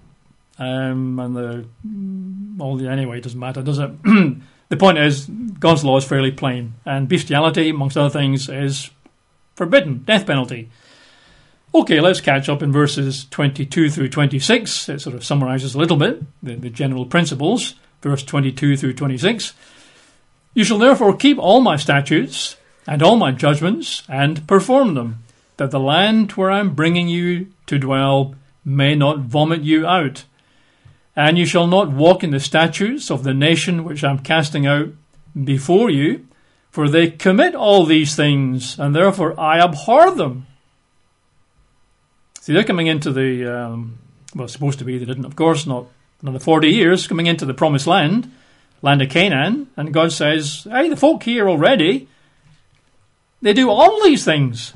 um, and the, all the, anyway, it doesn't matter, does it? The point is, God's law is fairly plain. And bestiality, amongst other things, is forbidden, death penalty. Okay, let's catch up in verses twenty-two through twenty-six. It sort of summarizes a little bit the, the general principles. Verse twenty-two through twenty-six. You shall therefore keep all my statutes and all my judgments and perform them, that the land where I am bringing you to dwell may not vomit you out. And you shall not walk in the statutes of the nation which I am casting out before you, for they commit all these things, and therefore I abhor them. See, they're coming into the, um, well, it's supposed to be, they didn't, of course, not another forty years, coming into the promised land, land of Canaan, and God says, hey, the folk here already, they do all these things.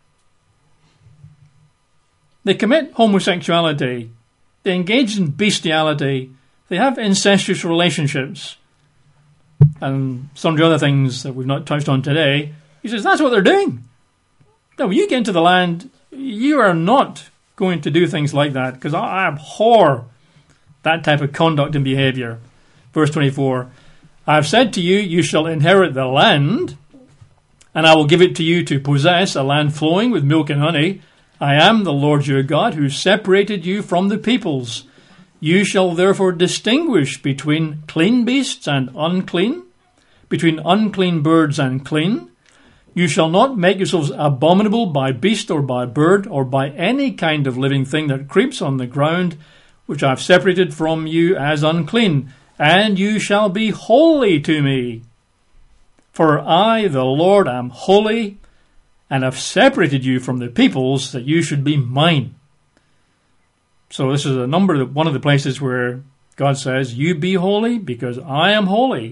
They commit homosexuality, they engage in bestiality, they have incestuous relationships. and some of the other things that we've not touched on today, he says that's what they're doing. Now, when you get into the land, you are not going to do things like that, because I abhor that type of conduct and behavior. Verse twenty-four, I have said to you, you shall inherit the land, and I will give it to you to possess, a land flowing with milk and honey. I am the Lord your God, who separated you from the peoples. You shall therefore distinguish between clean beasts and unclean, between unclean birds and clean. You shall not make yourselves abominable by beast or by bird or by any kind of living thing that creeps on the ground, which I have separated from you as unclean. And you shall be holy to me. For I, the Lord, am holy, and have separated you from the peoples, that you should be mine. So this is a number of one of the places where God says, you be holy because I am holy.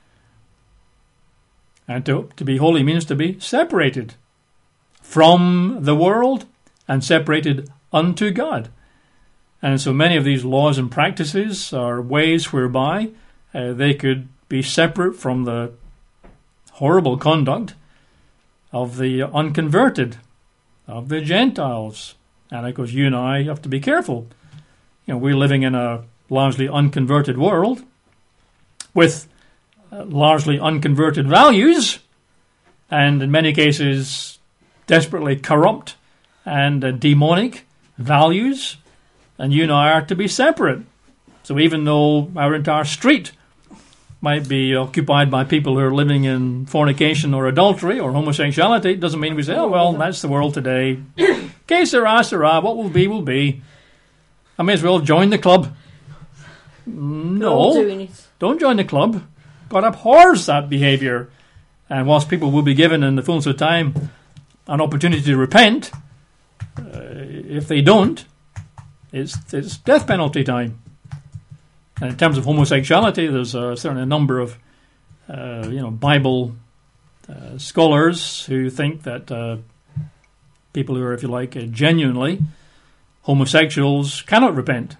And to, to be holy means to be separated from the world and separated unto God. And so many of these laws and practices are ways whereby uh, they could be separate from the horrible conduct of the unconverted, of the Gentiles. And of course, you and I have to be careful. You know, we're living in a largely unconverted world with uh, largely unconverted values, and in many cases, desperately corrupt and uh, demonic values. And you and I are to be separate. So even though our entire street might be occupied by people who are living in fornication or adultery or homosexuality, it doesn't mean we say, oh, well, that's the world today. Que sera, sera, what will be, will be. I may as well join the club. No, doing it. Don't join the club. God abhors that behaviour. And whilst people will be given in the fullness of time an opportunity to repent, uh, if they don't, it's, it's death penalty time. And in terms of homosexuality, there's uh, certainly a number of uh, you know, Bible uh, scholars who think that uh, people who are, if you like, uh, genuinely homosexuals cannot repent.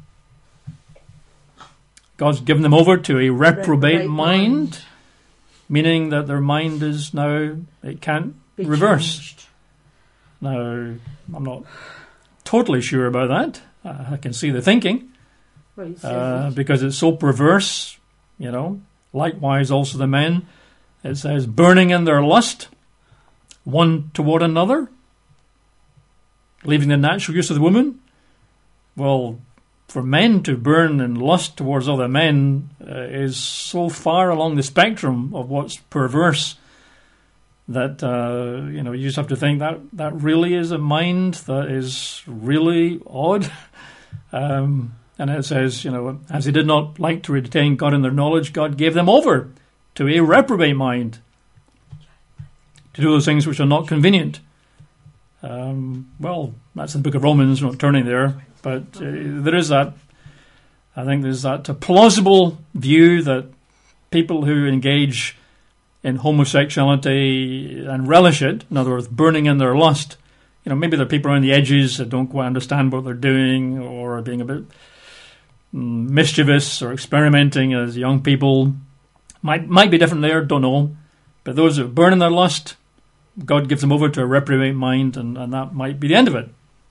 God's given them over to a reprobate, reprobate mind, mind, meaning that their mind is now, it can't be reverse. Changed. Now, I'm not totally sure about that. Uh, I can see the thinking. Uh, because it's so perverse, you know. Likewise also the men, it says, burning in their lust, one toward another, leaving the natural use of the woman. Well, for men to burn in lust towards other men uh, is so far along the spectrum of what's perverse that, uh, you know, you just have to think that that really is a mind that is really odd. um And it says, you know, as they did not like to retain God in their knowledge, God gave them over to a reprobate mind to do those things which are not convenient. Um, well, that's in the book of Romans, we're not turning there, but uh, there is that, I think there's that a plausible view that people who engage in homosexuality and relish it, in other words, burning in their lust, you know, maybe they're people around the edges that don't quite understand what they're doing or are being a bit mischievous or experimenting as young people. Might might be different there, don't know. But those who burn in their lust, God gives them over to a reprobate mind, and, and that might be the end of it.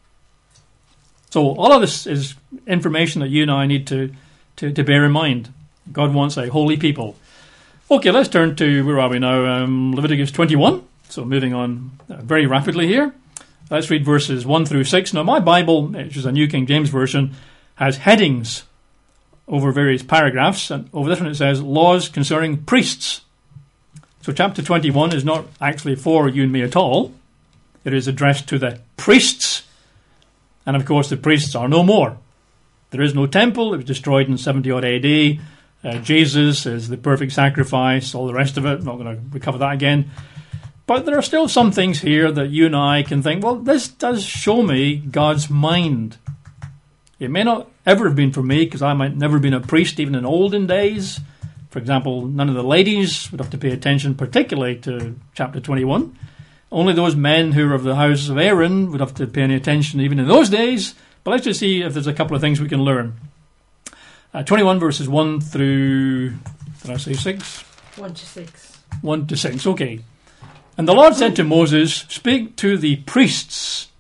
So all of this is information that you and I need to, to, to bear in mind. God wants a holy people. Okay, let's turn to, where are we now? Um, Leviticus twenty-one. So moving on very rapidly here. Let's read verses one through six. Now my Bible, which is a New King James Version, has headings over various paragraphs, and over this one it says laws concerning priests. So chapter twenty-one is not actually for you and me at all. It is addressed to the priests, and of course the priests are no more. There is no temple. It was destroyed in seventy odd A D. Uh, Jesus is the perfect sacrifice, all the rest of it. I'm not going to recover that again. But there are still some things here that you and I can think, well, this does show me God's mind. It may not ever have been for me, because I might never have been a priest even in olden days. For example, none of the ladies would have to pay attention particularly to chapter twenty-one. Only those men who are of the house of Aaron would have to pay any attention even in those days. But let's just see if there's a couple of things we can learn. Uh, twenty-one verses one through Did I say six? One to six. One to six, okay. And the Lord said to Moses, speak to the priests,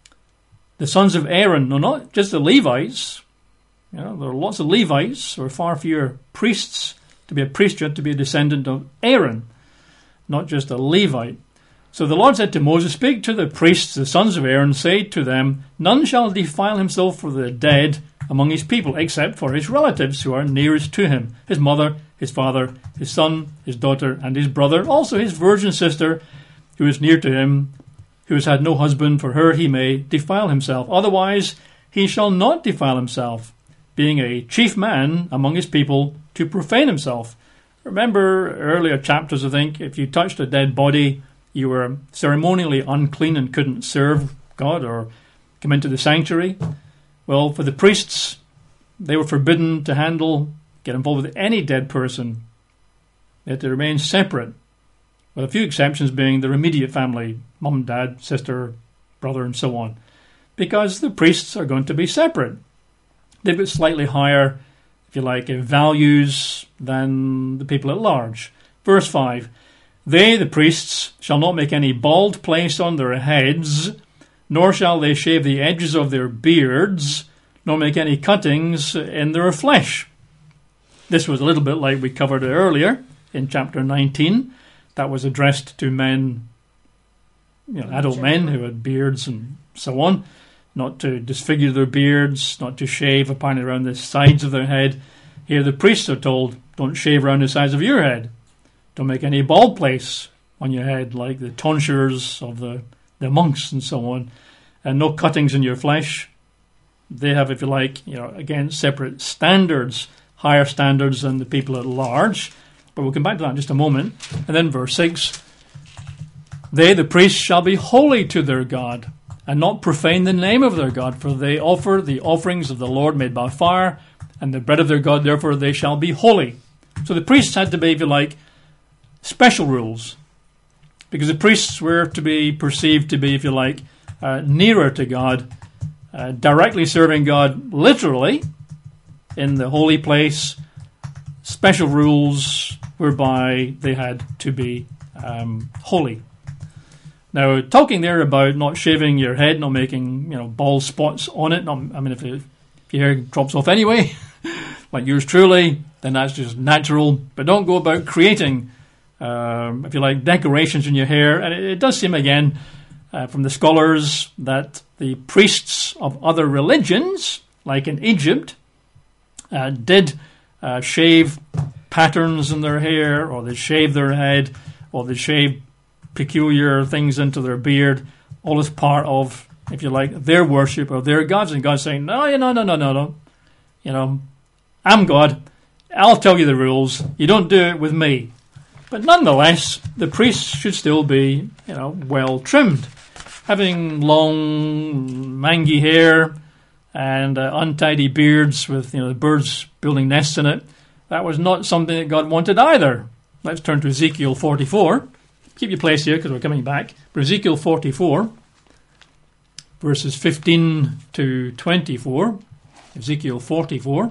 the sons of Aaron, no, not just the Levites. You know, there are lots of Levites, or far fewer priests. To be a priest, you had to be a descendant of Aaron, not just a Levite. So the Lord said to Moses, speak to the priests, the sons of Aaron, say to them, none shall defile himself for the dead among his people, except for his relatives who are nearest to him, his mother, his father, his son, his daughter, and his brother, also his virgin sister, who is near to him, who has had no husband, for her he may defile himself. Otherwise he shall not defile himself, being a chief man among his people, to profane himself. Remember earlier chapters, I think, if you touched a dead body, you were ceremonially unclean and couldn't serve God or come into the sanctuary. Well, for the priests, they were forbidden to handle, get involved with any dead person. They had to remain separate, with a few exceptions being their immediate family, mum, dad, sister, brother, and so on, because the priests are going to be separate. They've got slightly higher, if you like, values than the people at large. Verse five, they, the priests, shall not make any bald place on their heads, nor shall they shave the edges of their beards, nor make any cuttings in their flesh. This was a little bit like we covered it earlier in chapter nineteen. That was addressed to men, you know, adult men who had beards and so on, not to disfigure their beards, not to shave apparently around the sides of their head. Here the priests are told, don't shave around the sides of your head. Don't make any bald place on your head like the tonsures of the, the monks and so on. And no cuttings in your flesh. They have, if you like, you know, again, separate standards, higher standards than the people at large. But we'll come back to that in just a moment. And then verse six, they, the priests, shall be holy to their God, and not profane the name of their God, for they offer the offerings of the Lord made by fire, and the bread of their God, therefore they shall be holy. So the priests had to be, if you like, special rules, because the priests were to be perceived to be, if you like, uh, nearer to God, uh, directly serving God literally in the holy place, special rules whereby they had to be um, holy. Now, talking there about not shaving your head, not making, you know, bald spots on it, not, I mean, if, it, if your hair drops off anyway, like yours truly, then that's just natural, but don't go about creating Um, if you like, decorations in your hair. And it, it does seem, again, uh, from the scholars, that the priests of other religions, like in Egypt, uh, did uh, shave patterns in their hair, or they shave their head, or they shave peculiar things into their beard, all as part of, if you like, their worship of their gods. And God's saying, no, no, no, no, no, no. You know, I'm God. I'll tell you the rules. You don't do it with me. But nonetheless, the priests should still be, you know, well trimmed. Having long, mangy hair and uh, untidy beards with, you know, the birds building nests in it, that was not something that God wanted either. Let's turn to Ezekiel forty-four. Keep your place here because we're coming back. But Ezekiel forty-four, verses fifteen to twenty-four. Ezekiel forty-four.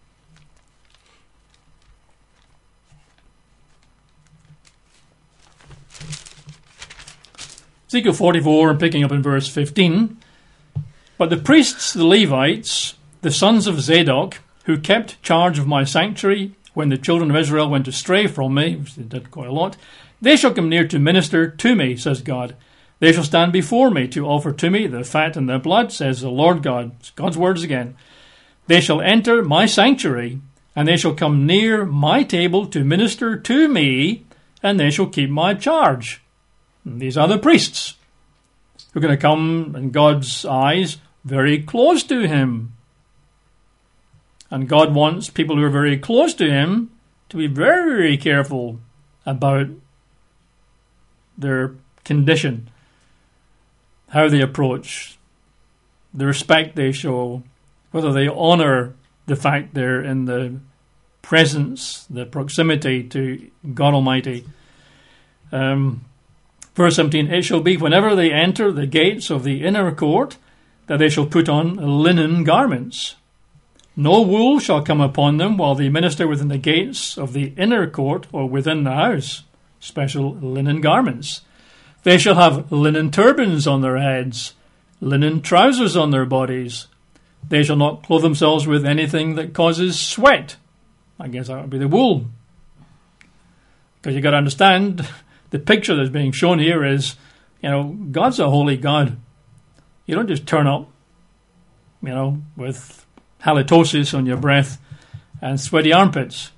Ezekiel forty-four, and picking up in verse fifteen. But the priests, the Levites, the sons of Zadok, who kept charge of my sanctuary when the children of Israel went astray from me, which they did quite a lot, they shall come near to minister to me, says God. They shall stand before me to offer to me the fat and the blood, says the Lord God. It's God's words again. They shall enter my sanctuary, and they shall come near my table to minister to me, and they shall keep my charge. And these are the priests who are going to come, in God's eyes, very close to him. And God wants people who are very close to him to be very careful about their condition, how they approach, the respect they show, whether they honour the fact they're in the presence, the proximity to God Almighty. Um, verse seventeen, it shall be whenever they enter the gates of the inner court that they shall put on linen garments. No wool shall come upon them while they minister within the gates of the inner court or within the house. Special linen garments. They shall have linen turbans on their heads, linen trousers on their bodies. They shall not clothe themselves with anything that causes sweat. I guess that would be the wool. Because you've got to understand, the picture that's being shown here is, you know, God's a holy God. You don't just turn up, you know, with halitosis on your breath and sweaty armpits.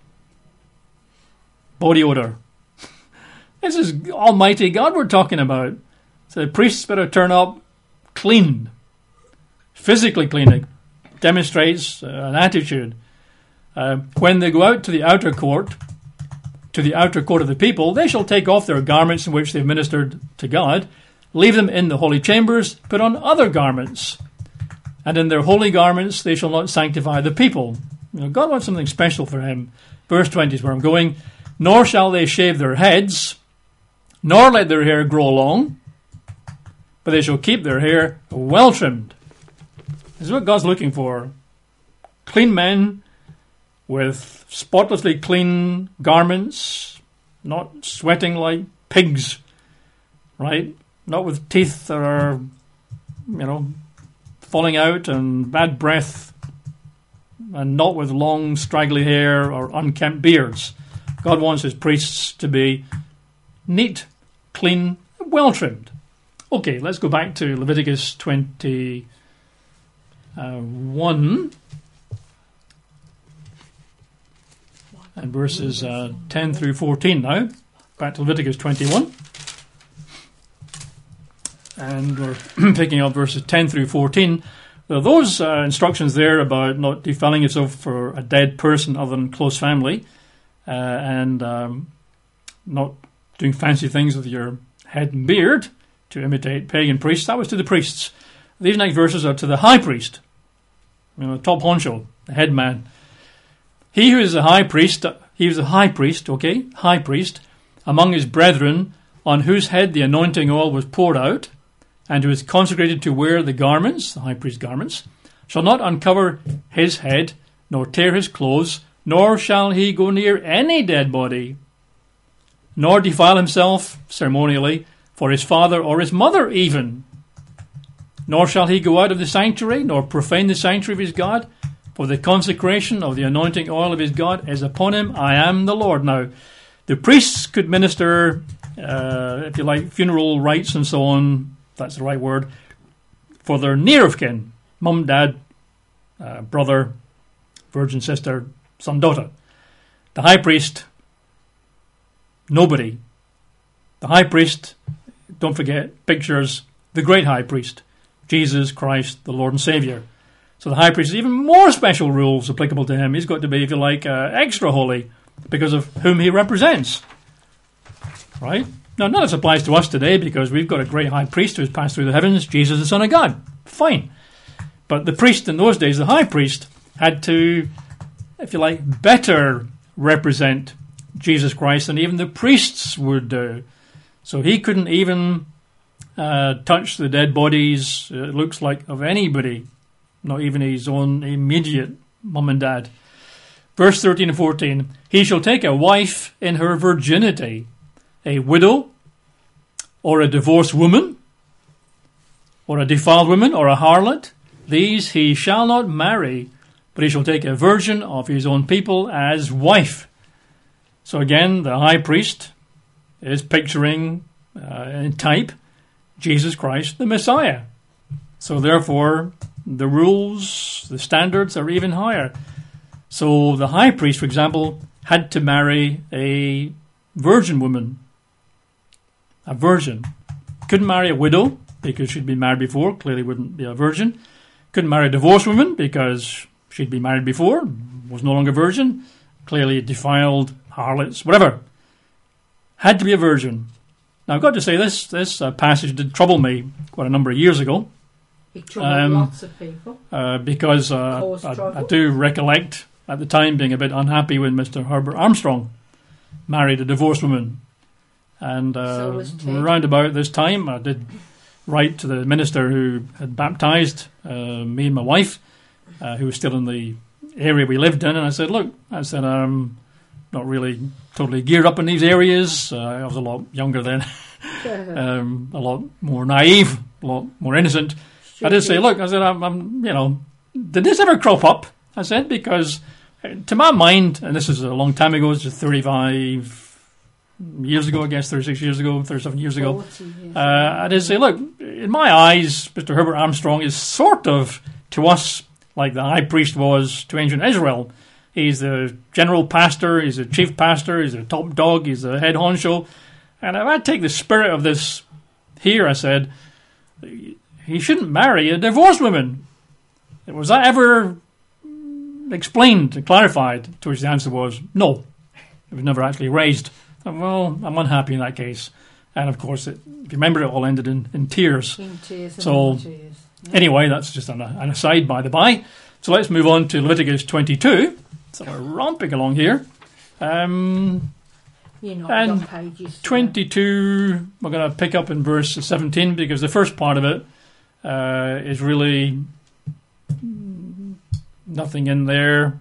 Body odor. This is Almighty God we're talking about. So the priests better turn up clean. Physically clean. It demonstrates uh, an attitude. Uh, when they go out to the outer court, to the outer court of the people, they shall take off their garments in which they've ministered to God, leave them in the holy chambers, put on other garments. And in their holy garments they shall not sanctify the people. You know, God wants something special for him. Verse twenty is where I'm going. Nor shall they shave their heads, nor let their hair grow long, but they shall keep their hair well trimmed. This is what God's looking for. Clean men with spotlessly clean garments, not sweating like pigs, right? Not with teeth that are, you know, falling out and bad breath, and not with long straggly hair or unkempt beards. God wants his priests to be neat, clean, well trimmed. Okay, let's go back to Leviticus twenty-one and verses uh, ten through fourteen now. Back to Leviticus twenty-one. And we're picking up verses ten through fourteen. There are those uh, instructions there about not defiling yourself for a dead person other than close family, uh, and um, not doing fancy things with your head and beard to imitate pagan priests. That was to the priests. These next verses are to the high priest, you know, top honcho, the head man. He who is the high priest, he was a high priest, okay, high priest, among his brethren, on whose head the anointing oil was poured out, and who is consecrated to wear the garments, the high priest's garments, shall not uncover his head, nor tear his clothes, nor shall he go near any dead body, nor defile himself ceremonially for his father or his mother even. Nor shall he go out of the sanctuary, nor profane the sanctuary of his God, for the consecration of the anointing oil of his God is upon him. I am the Lord. Now, the priests could minister, uh, if you like, funeral rites and so on, if that's the right word, for their near of kin, mum, dad, uh, brother, virgin sister, son, daughter. The high priest, nobody. The high priest, don't forget, pictures the great high priest, Jesus Christ, the Lord and Saviour. So the high priest has even more special rules applicable to him. He's got to be, if you like, uh, extra holy because of whom he represents. Right? Now, none of this applies to us today because we've got a great high priest who has passed through the heavens, Jesus, the Son of God. Fine. But the priest in those days, the high priest, had to, if you like, better represent Jesus Christ than even the priests would do. So he couldn't even uh, touch the dead bodies, it looks like, of anybody, not even his own immediate mum and dad. Verse thirteen and fourteen, he shall take a wife in her virginity, a widow, or a divorced woman, or a defiled woman, or a harlot. These he shall not marry, but he shall take a virgin of his own people as wife. So again, the high priest is picturing, uh, in type, Jesus Christ, the Messiah. So therefore, the rules, the standards are even higher. So the high priest, for example, had to marry a virgin woman. A virgin. Couldn't marry a widow because she'd been married before, clearly wouldn't be a virgin. Couldn't marry a divorced woman because she'd been married before, was no longer a virgin, clearly defiled, harlots, whatever. Had to be a virgin. Now I've got to say this, this uh, passage did trouble me quite a number of years ago. It troubled um, lots of people. Uh, because uh, I, I do recollect at the time being a bit unhappy when Mister Herbert Armstrong married a divorced woman. And uh, so around about this time, I did write to the minister who had baptised uh, me and my wife, uh, who was still in the area we lived in, and I said, look, I said, I'm not really totally geared up in these areas. Uh, I was a lot younger then, um, a lot more naive, a lot more innocent. Stupid. I did say, look, I said, I'm, I'm, you know, did this ever crop up? I said, because to my mind, and this is a long time ago, it's just thirty-five years ago, I guess, thirty-six years ago, thirty-seven years ago. Uh, I did say, look, in my eyes, Mister Herbert Armstrong is sort of, to us, like the high priest was to ancient Israel. He's the general pastor, he's the chief pastor, he's the top dog, he's the head honcho. And if I take the spirit of this here, I said, he shouldn't marry a divorced woman. Was that ever explained and clarified? To which the answer was no. It was never actually raised. And, well, I'm unhappy in that case. And of course, it, if you remember, it all ended in, in tears. In tears and so, tears. Yeah. Anyway, that's just an, an aside by the by. So let's move on to Leviticus twenty-two. So we're romping along here. Um, You're not and on pages. twenty-two, we're going to pick up in verse seventeen, because the first part of it uh, is really nothing in there.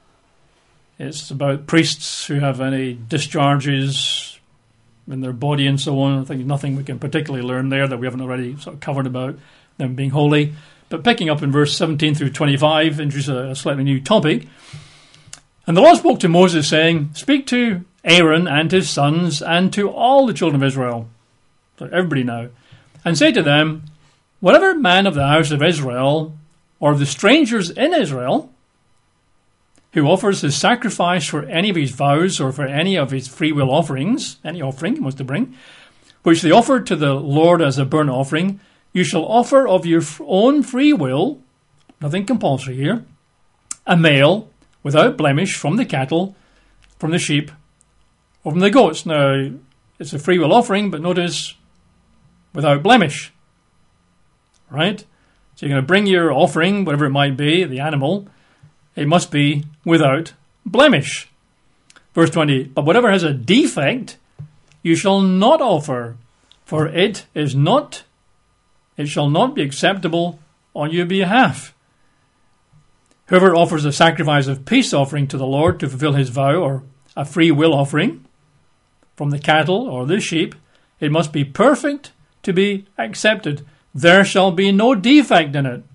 It's about priests who have any discharges in their body and so on. I think nothing we can particularly learn there that we haven't already sort of covered about them being holy. But picking up in verse seventeen through twenty-five, introduce a, a slightly new topic. And the Lord spoke to Moses, saying, speak to Aaron and his sons and to all the children of Israel, so everybody now, and say to them, whatever man of the house of Israel, or of the strangers in Israel, who offers his sacrifice for any of his vows or for any of his freewill offerings, any offering he wants to bring, which they offer to the Lord as a burnt offering, you shall offer of your own free will, nothing compulsory here, a male without blemish from the cattle, from the sheep, or from the goats. Now, it's a free will offering, but notice, without blemish. Right? So you're going to bring your offering, whatever it might be, the animal, it must be without blemish. Verse twenty, but whatever has a defect, you shall not offer, for it is not, it shall not be acceptable on your behalf. Whoever offers a sacrifice of peace offering to the Lord to fulfill his vow, or a free will offering from the cattle or the sheep, it must be perfect to be accepted. There shall be no defect in it.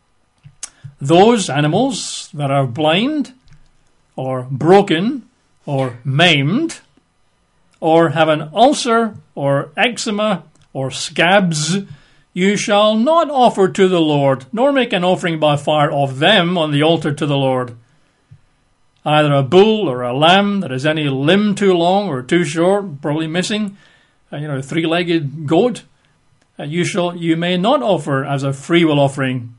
Those animals that are blind or broken or maimed or have an ulcer or eczema or scabs, you shall not offer to the Lord, nor make an offering by fire of them on the altar to the Lord. Either a bull or a lamb that is any limb too long or too short, probably missing, uh, you know, a three-legged goat, uh, you shall you may not offer as a freewill offering.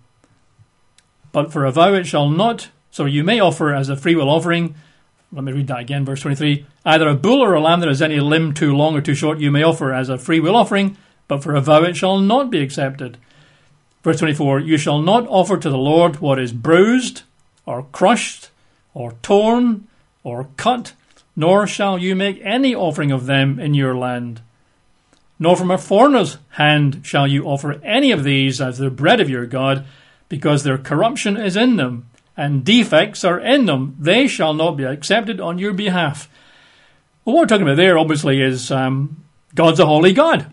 But for a vow it shall not, so you may offer as a freewill offering. Let me read that again, verse twenty-three. Either a bull or a lamb that has any limb too long or too short, you may offer as a freewill offering, but for a vow it shall not be accepted. Verse twenty-four, you shall not offer to the Lord what is bruised, or crushed, or torn, or cut, nor shall you make any offering of them in your land. Nor from a foreigner's hand shall you offer any of these as the bread of your God, because their corruption is in them, and defects are in them. They shall not be accepted on your behalf. Well, what we're talking about there, obviously, is um, God's a holy God.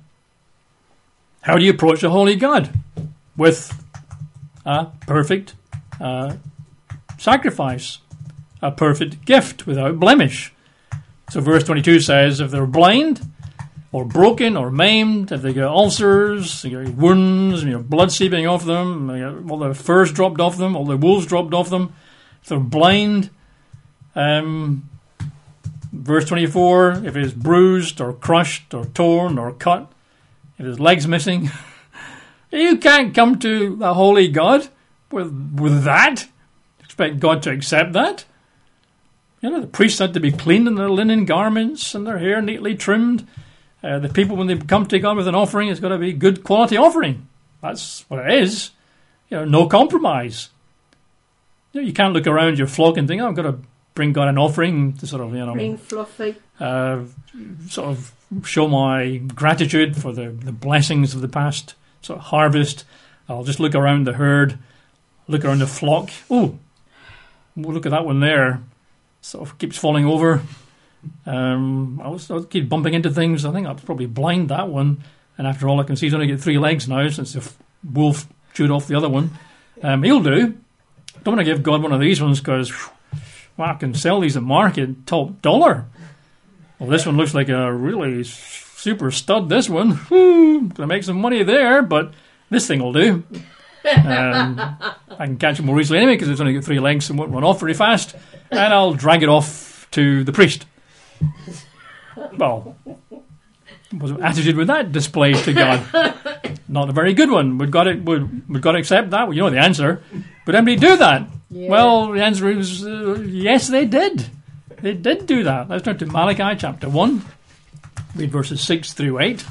How do you approach a holy God? With a perfect uh, sacrifice, a perfect gift without blemish. So verse twenty-two says, if they're blind, or broken, or maimed, if they get ulcers, they get wounds, you know, blood seeping off them, they get all their furs dropped off them, all their wool's dropped off them, if they're blind, um, verse twenty-four, if it is bruised, or crushed, or torn, or cut, if his leg's missing, you can't come to a holy God with with that. Expect God to accept that. You know, the priests had to be clean in their linen garments and their hair neatly trimmed. Uh, the people, when they come to God with an offering, it's got to be good quality offering. That's what it is. You know, no compromise. You know, you can't look around your flock and think, oh, I've got to bring God an offering to sort of, you know, bring fluffy. Uh, sort of show my gratitude for the, the blessings of the past sort of harvest. I'll just look around the herd, look around the flock. Oh, we'll look at that one there. Sort of keeps falling over. Um, I was I keep bumping into things. I think I was probably blind, that one. And after all, I can see he's only got three legs now since the wolf chewed off the other one. Um, he'll do. Don't want to give God one of these ones because, well, I can sell these at market top dollar. Well, this one looks like a really super stud, this one. Whew, gonna make some money there, but this thing will do. Um, I can catch it more easily anyway because it's only got three legs and won't run off very fast. And I'll drag it off to the priest. Well, what attitude would that display to God? Not a very good one. Would God, would, would God accept that? Well, you know the answer. Would anybody do that? Yeah. Well, the answer is uh, yes, they did. They did do that. Let's turn to Malachi chapter one. Read verses six through eight.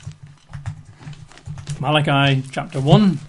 Malachi chapter one.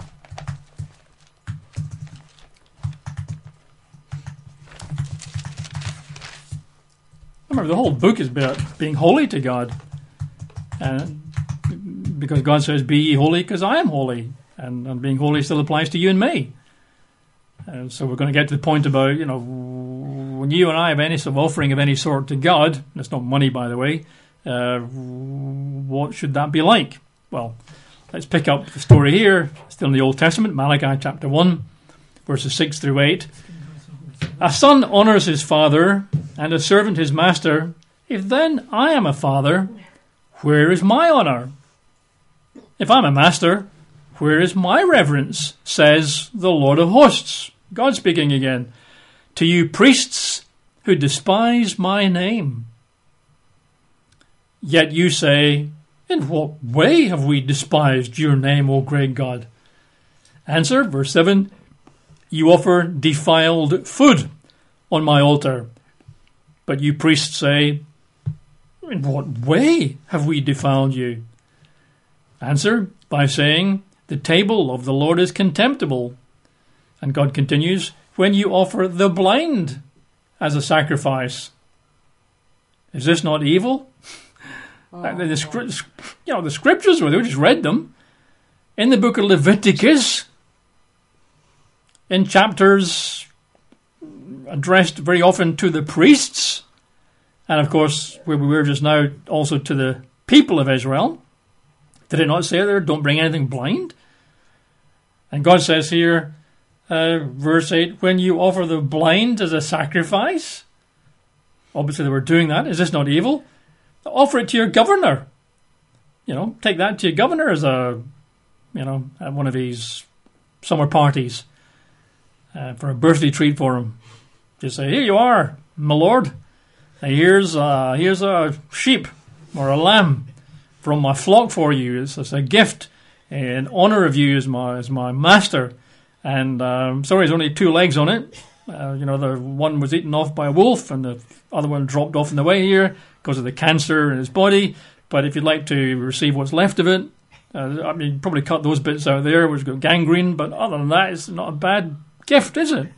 Remember, the whole book is about being holy to God. And because God says, be ye holy because I am holy. And, and being holy still applies to you and me. And so we're going to get to the point about, you know, when you and I have any sort of offering of any sort to God, and it's not money, by the way, uh, what should that be like? Well, let's pick up the story here, still in the Old Testament, Malachi chapter one, verses six through eight. A son honours his father, and a servant his master. If then I am a father, where is my honour? If I'm a master, where is my reverence? Says the Lord of hosts. God speaking again. To you priests who despise my name. Yet you say, in what way have we despised your name, O great God? Answer, verse seven. You offer defiled food on my altar. But you priests say, in what way have we defiled you? Answer, by saying, the table of the Lord is contemptible. And God continues, when you offer the blind as a sacrifice. Is this not evil? Oh. The, the, you know, the scriptures, we just read them. In the book of Leviticus, in chapters addressed very often to the priests, and of course, where we were just now, also to the people of Israel. Did it not say there, don't bring anything blind? And God says here, uh, verse eight, when you offer the blind as a sacrifice, obviously they were doing that. Is this not evil? Offer it to your governor. You know, take that to your governor as a, you know, at one of these summer parties uh, for a birthday treat for him. Just say, here you are, my lord. And here's uh, here's a sheep or a lamb from my flock for you. It's, it's a gift in honour of you as my as my master. And um, sorry, there's only two legs on it. Uh, you know, the one was eaten off by a wolf, and the other one dropped off in the way here because of the cancer in his body. But if you'd like to receive what's left of it, uh, I mean, probably cut those bits out there, which got gangrene. But other than that, it's not a bad gift, is it?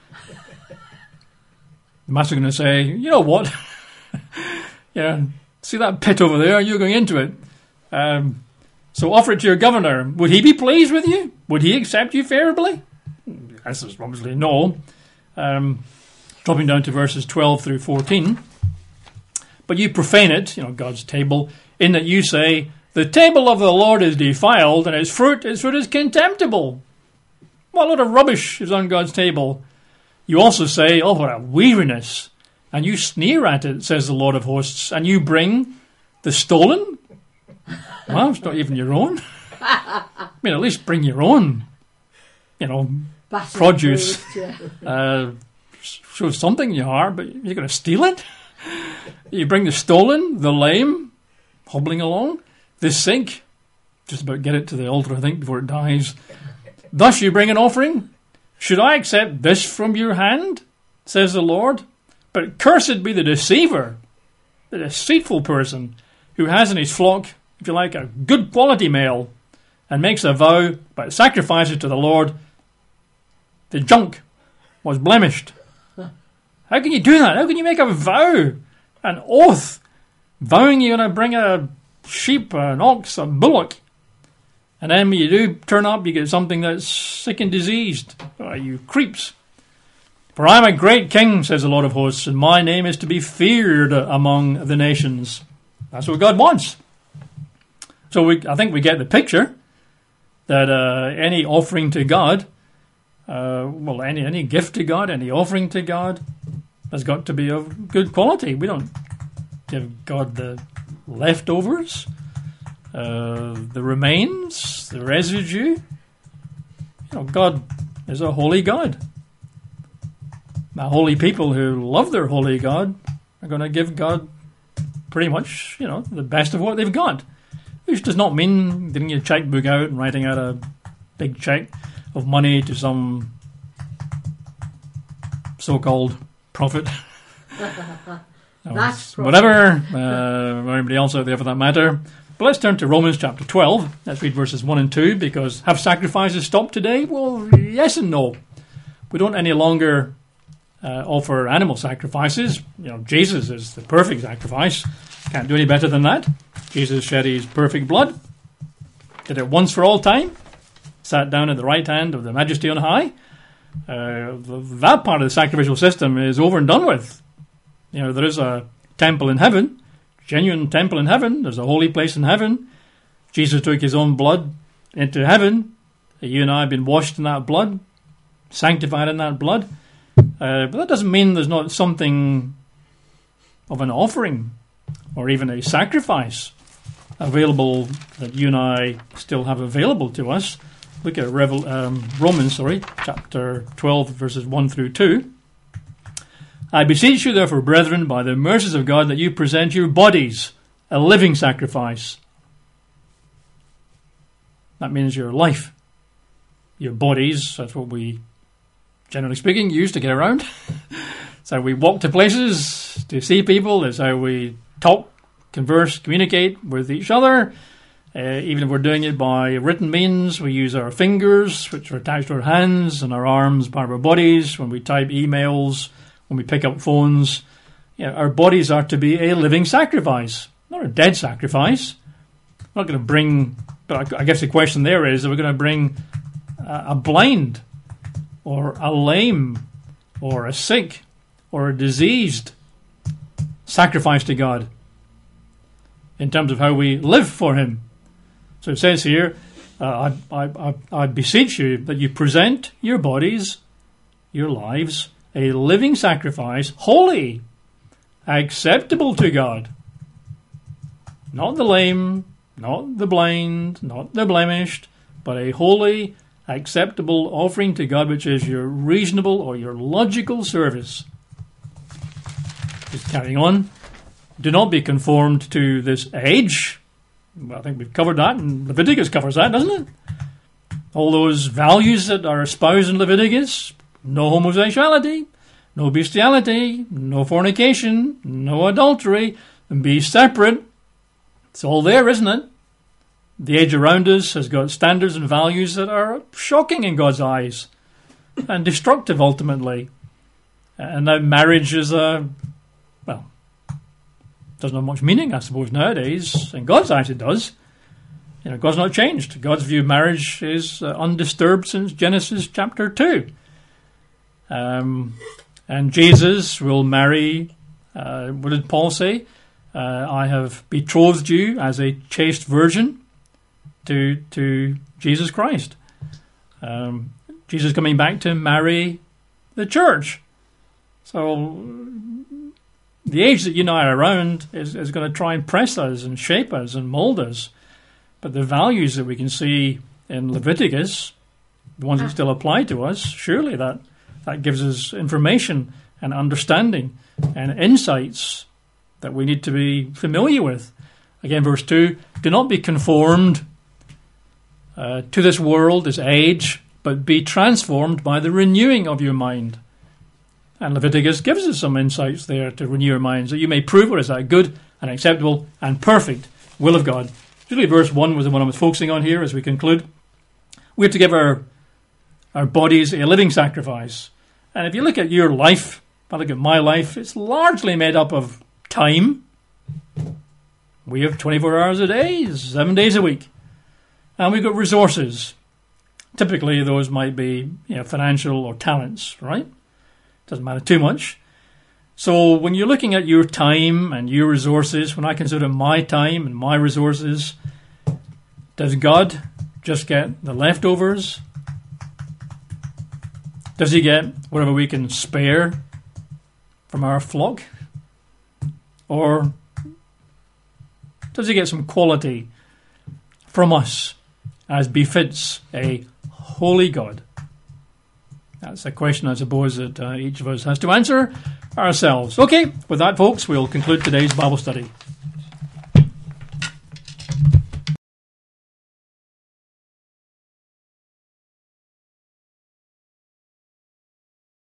The master's going to say, you know what? Yeah, see that pit over there? You're going into it. Um, so offer it to your governor. Would he be pleased with you? Would he accept you favourably? The answer is obviously no. Um, dropping down to verses twelve through fourteen. But you profane it, you know, God's table, in that you say, the table of the Lord is defiled, and its fruit, its fruit is contemptible. What a lot of rubbish is on God's table. You also say, oh, what a weariness. And you sneer at it, says the Lord of hosts, and you bring the stolen? Well, it's not even your own. I mean, at least bring your own, you know, Bassy produce. Food, yeah. uh, show something you are, but you're going to steal it? You bring the stolen, the lame, hobbling along, the sick, just about get it to the altar, I think, before it dies. Thus you bring an offering. Should I accept this from your hand, says the Lord? But cursed be the deceiver, the deceitful person, who has in his flock, if you like, a good quality male, and makes a vow, but sacrifices to the Lord, the junk was blemished. How can you do that? How can you make a vow, an oath, vowing you're going to bring a sheep, an ox, a bullock, and then when you do turn up, you get something that's sick and diseased? Oh, you creeps. For I am a great king, says the Lord of hosts, and my name is to be feared among the nations. That's what God wants. So we, I think we get the picture that uh, any offering to God, uh, well, any any gift to God, any offering to God, has got to be of good quality. We don't give God the leftovers, uh, the remains, the residue. You know, God is a holy God. Now, holy people who love their holy God are going to give God pretty much, you know, the best of what they've got. Which does not mean getting your checkbook out and writing out a big check of money to some so-called prophet. That's whatever, uh, or anybody else out there for that matter. But let's turn to Romans chapter twelve. Let's read verses one and two, because have sacrifices stopped today? Well, yes and no. We don't any longer uh, offer animal sacrifices. You know, Jesus is the perfect sacrifice. Can't do any better than that. Jesus shed his perfect blood, did it once for all time, sat down at the right hand of the Majesty on high. Uh, that part of the sacrificial system is over and done with. You know, there is a temple in heaven, genuine temple in heaven. There's a holy place in heaven. Jesus took his own blood into heaven. You and I have been washed in that blood, sanctified in that blood. Uh, but that doesn't mean there's not something of an offering or even a sacrifice available that you and I still have available to us. Look at Revel, um, Romans, sorry, chapter twelve, verses one through two. I beseech you, therefore, brethren, by the mercies of God, that you present your bodies a living sacrifice. That means your life. Your bodies, that's what we, generally speaking, use to get around. It's how we walk to places, to see people. It's how we talk, converse, communicate with each other. Uh, even if we're doing it by written means, we use our fingers, which are attached to our hands, and our arms, part of our bodies. When we type emails, when we pick up phones, you know, our bodies are to be a living sacrifice, not a dead sacrifice. We're not going to bring, but I guess the question there is, are we going to bring a, a blind, or a lame, or a sick, or a diseased sacrifice to God in terms of how we live for him? So it says here, uh, I, I, I, I beseech you that you present your bodies, your lives, a living sacrifice, holy, acceptable to God. Not the lame, not the blind, not the blemished, but a holy, acceptable offering to God, which is your reasonable or your logical service. Just carrying on. Do not be conformed to this age. Well, I think we've covered that, and Leviticus covers that, doesn't it? All those values that are espoused in Leviticus: no homosexuality, no bestiality, no fornication, no adultery, and be separate. It's all there, isn't it? The age around us has got standards and values that are shocking in God's eyes and destructive ultimately. And now marriage is a, well, doesn't have much meaning, I suppose, nowadays. In God's eyes, it does. You know, God's not changed. God's view of marriage is uh, undisturbed since Genesis chapter two. Um, and Jesus will marry, uh, what did Paul say? Uh, I have betrothed you as a chaste virgin to to Jesus Christ. Um, Jesus coming back to marry the church. So the age that you and I are around is, is going to try and press us and shape us and mold us. But the values that we can see in Leviticus, the ones that still apply to us, surely that, that gives us information and understanding and insights that we need to be familiar with. Again, verse two, do not be conformed uh, to this world, this age, but be transformed by the renewing of your mind. And Leviticus gives us some insights there to renew our minds, that you may prove what is that good and acceptable and perfect will of God. Really, verse one was the one I was focusing on here as we conclude. We're to give our, our bodies a living sacrifice. And if you look at your life, if I look at my life, it's largely made up of time. We have twenty-four hours a day, seven days a week. And we've got resources. Typically, those might be, you know, financial or talents, right? Doesn't matter too much. So when you're looking at your time and your resources, when I consider my time and my resources, does God just get the leftovers? Does he get whatever we can spare from our flock? Or does he get some quality from us as befits a holy God? That's a question, I suppose, that uh, each of us has to answer ourselves. Okay, with that, folks, we'll conclude today's Bible study.